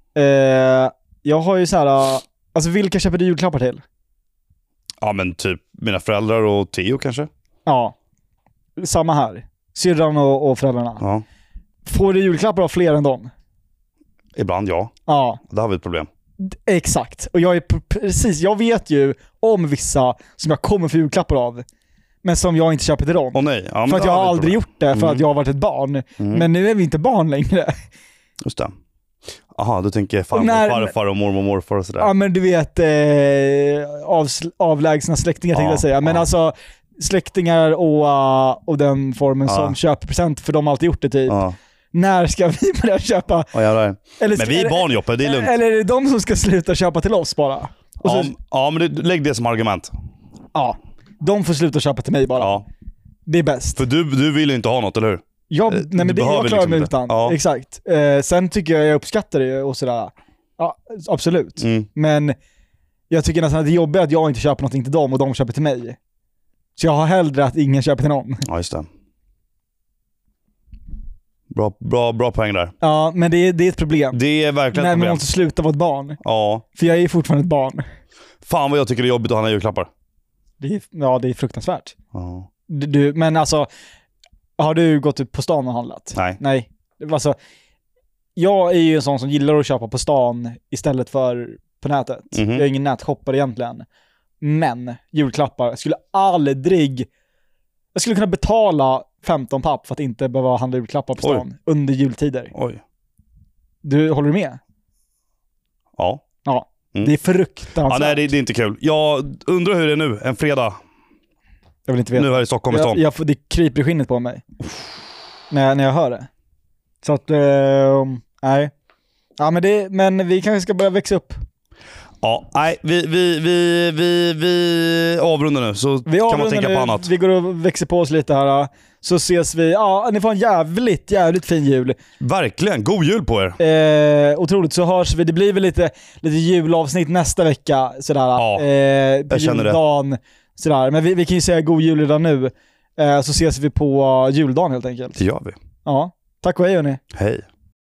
Jag har ju så här, alltså vilka köper du julklappar till? Ja, men typ mina föräldrar och Theo kanske. Ja, samma här. Syrran och föräldrarna. Ja. Får du julklappar av fler än dem? Ibland ja. Ja. Där har vi ett problem. Exakt. Och jag vet ju om vissa som jag kommer för julklappar av, men som jag inte köper till dem. Nej. Ja, för att jag har aldrig gjort det, för att jag har varit ett barn. Men nu är vi inte barn längre. Just det. Aha, du tänker farfar och mormor och sådär. Ja, men du vet avlägsna släktingar tänkte jag säga. Men alltså släktingar och den formen som köper present, för de har alltid gjort det typ. När ska vi börja köpa? Men vi är barn, Joppe, det är lugnt. Eller är det de som ska sluta köpa till oss bara? Men lägg det som argument. Ja, de får sluta köpa till mig bara. Ja. Det är bäst. För du vill ju inte ha något, eller hur? Nej, men det jag klarar mig utan. Ja. Exakt. Sen tycker jag uppskattar det och sådär. Ja, absolut. Men jag tycker nästan att det är jobbigt att jag inte köper någonting till dem och de köper till mig. Så jag har hellre att ingen köper till någon. Ja, just det. Bra poäng där. Ja, men det är ett problem. Det är verkligen ett problem. När man måste sluta vara ett barn. Ja. För jag är fortfarande ett barn. Fan vad jag tycker det är jobbigt att handla julklappar. Det är fruktansvärt. Ja. Men alltså, har du gått ut på stan och handlat? Nej. Alltså, jag är ju en sån som gillar att köpa på stan istället för på nätet. Jag är ingen nätshoppare egentligen. Men julklappar, jag skulle kunna betala 15 papp för att inte behöva handla julklappar på stan under jultider. Oj. Håller du med? Ja. Ja, det är fruktansvärt. Ja, nej, det är inte kul. Jag undrar hur det är nu, en fredag. Jag vill inte veta. Nu här i Stockholm i stan. Det kryper i skinnet på mig. När jag hör det. Så att, nej. Ja, men vi kanske ska börja växa upp. Ja, nej, vi avrundar nu så kan man tänka på annat. Vi går och växer på oss lite här. Så ses vi. Ja, ni får en jävligt fin jul. Verkligen, god jul på er. Otroligt, så hörs vi. Det blir väl lite julavsnitt nästa vecka. Sådär. Ja, på jag känner juldagen, sådär. Men vi kan ju säga god jul redan nu. Så ses vi på juldagen helt enkelt. Det gör vi. Ja, tack och hej hörni. Hej.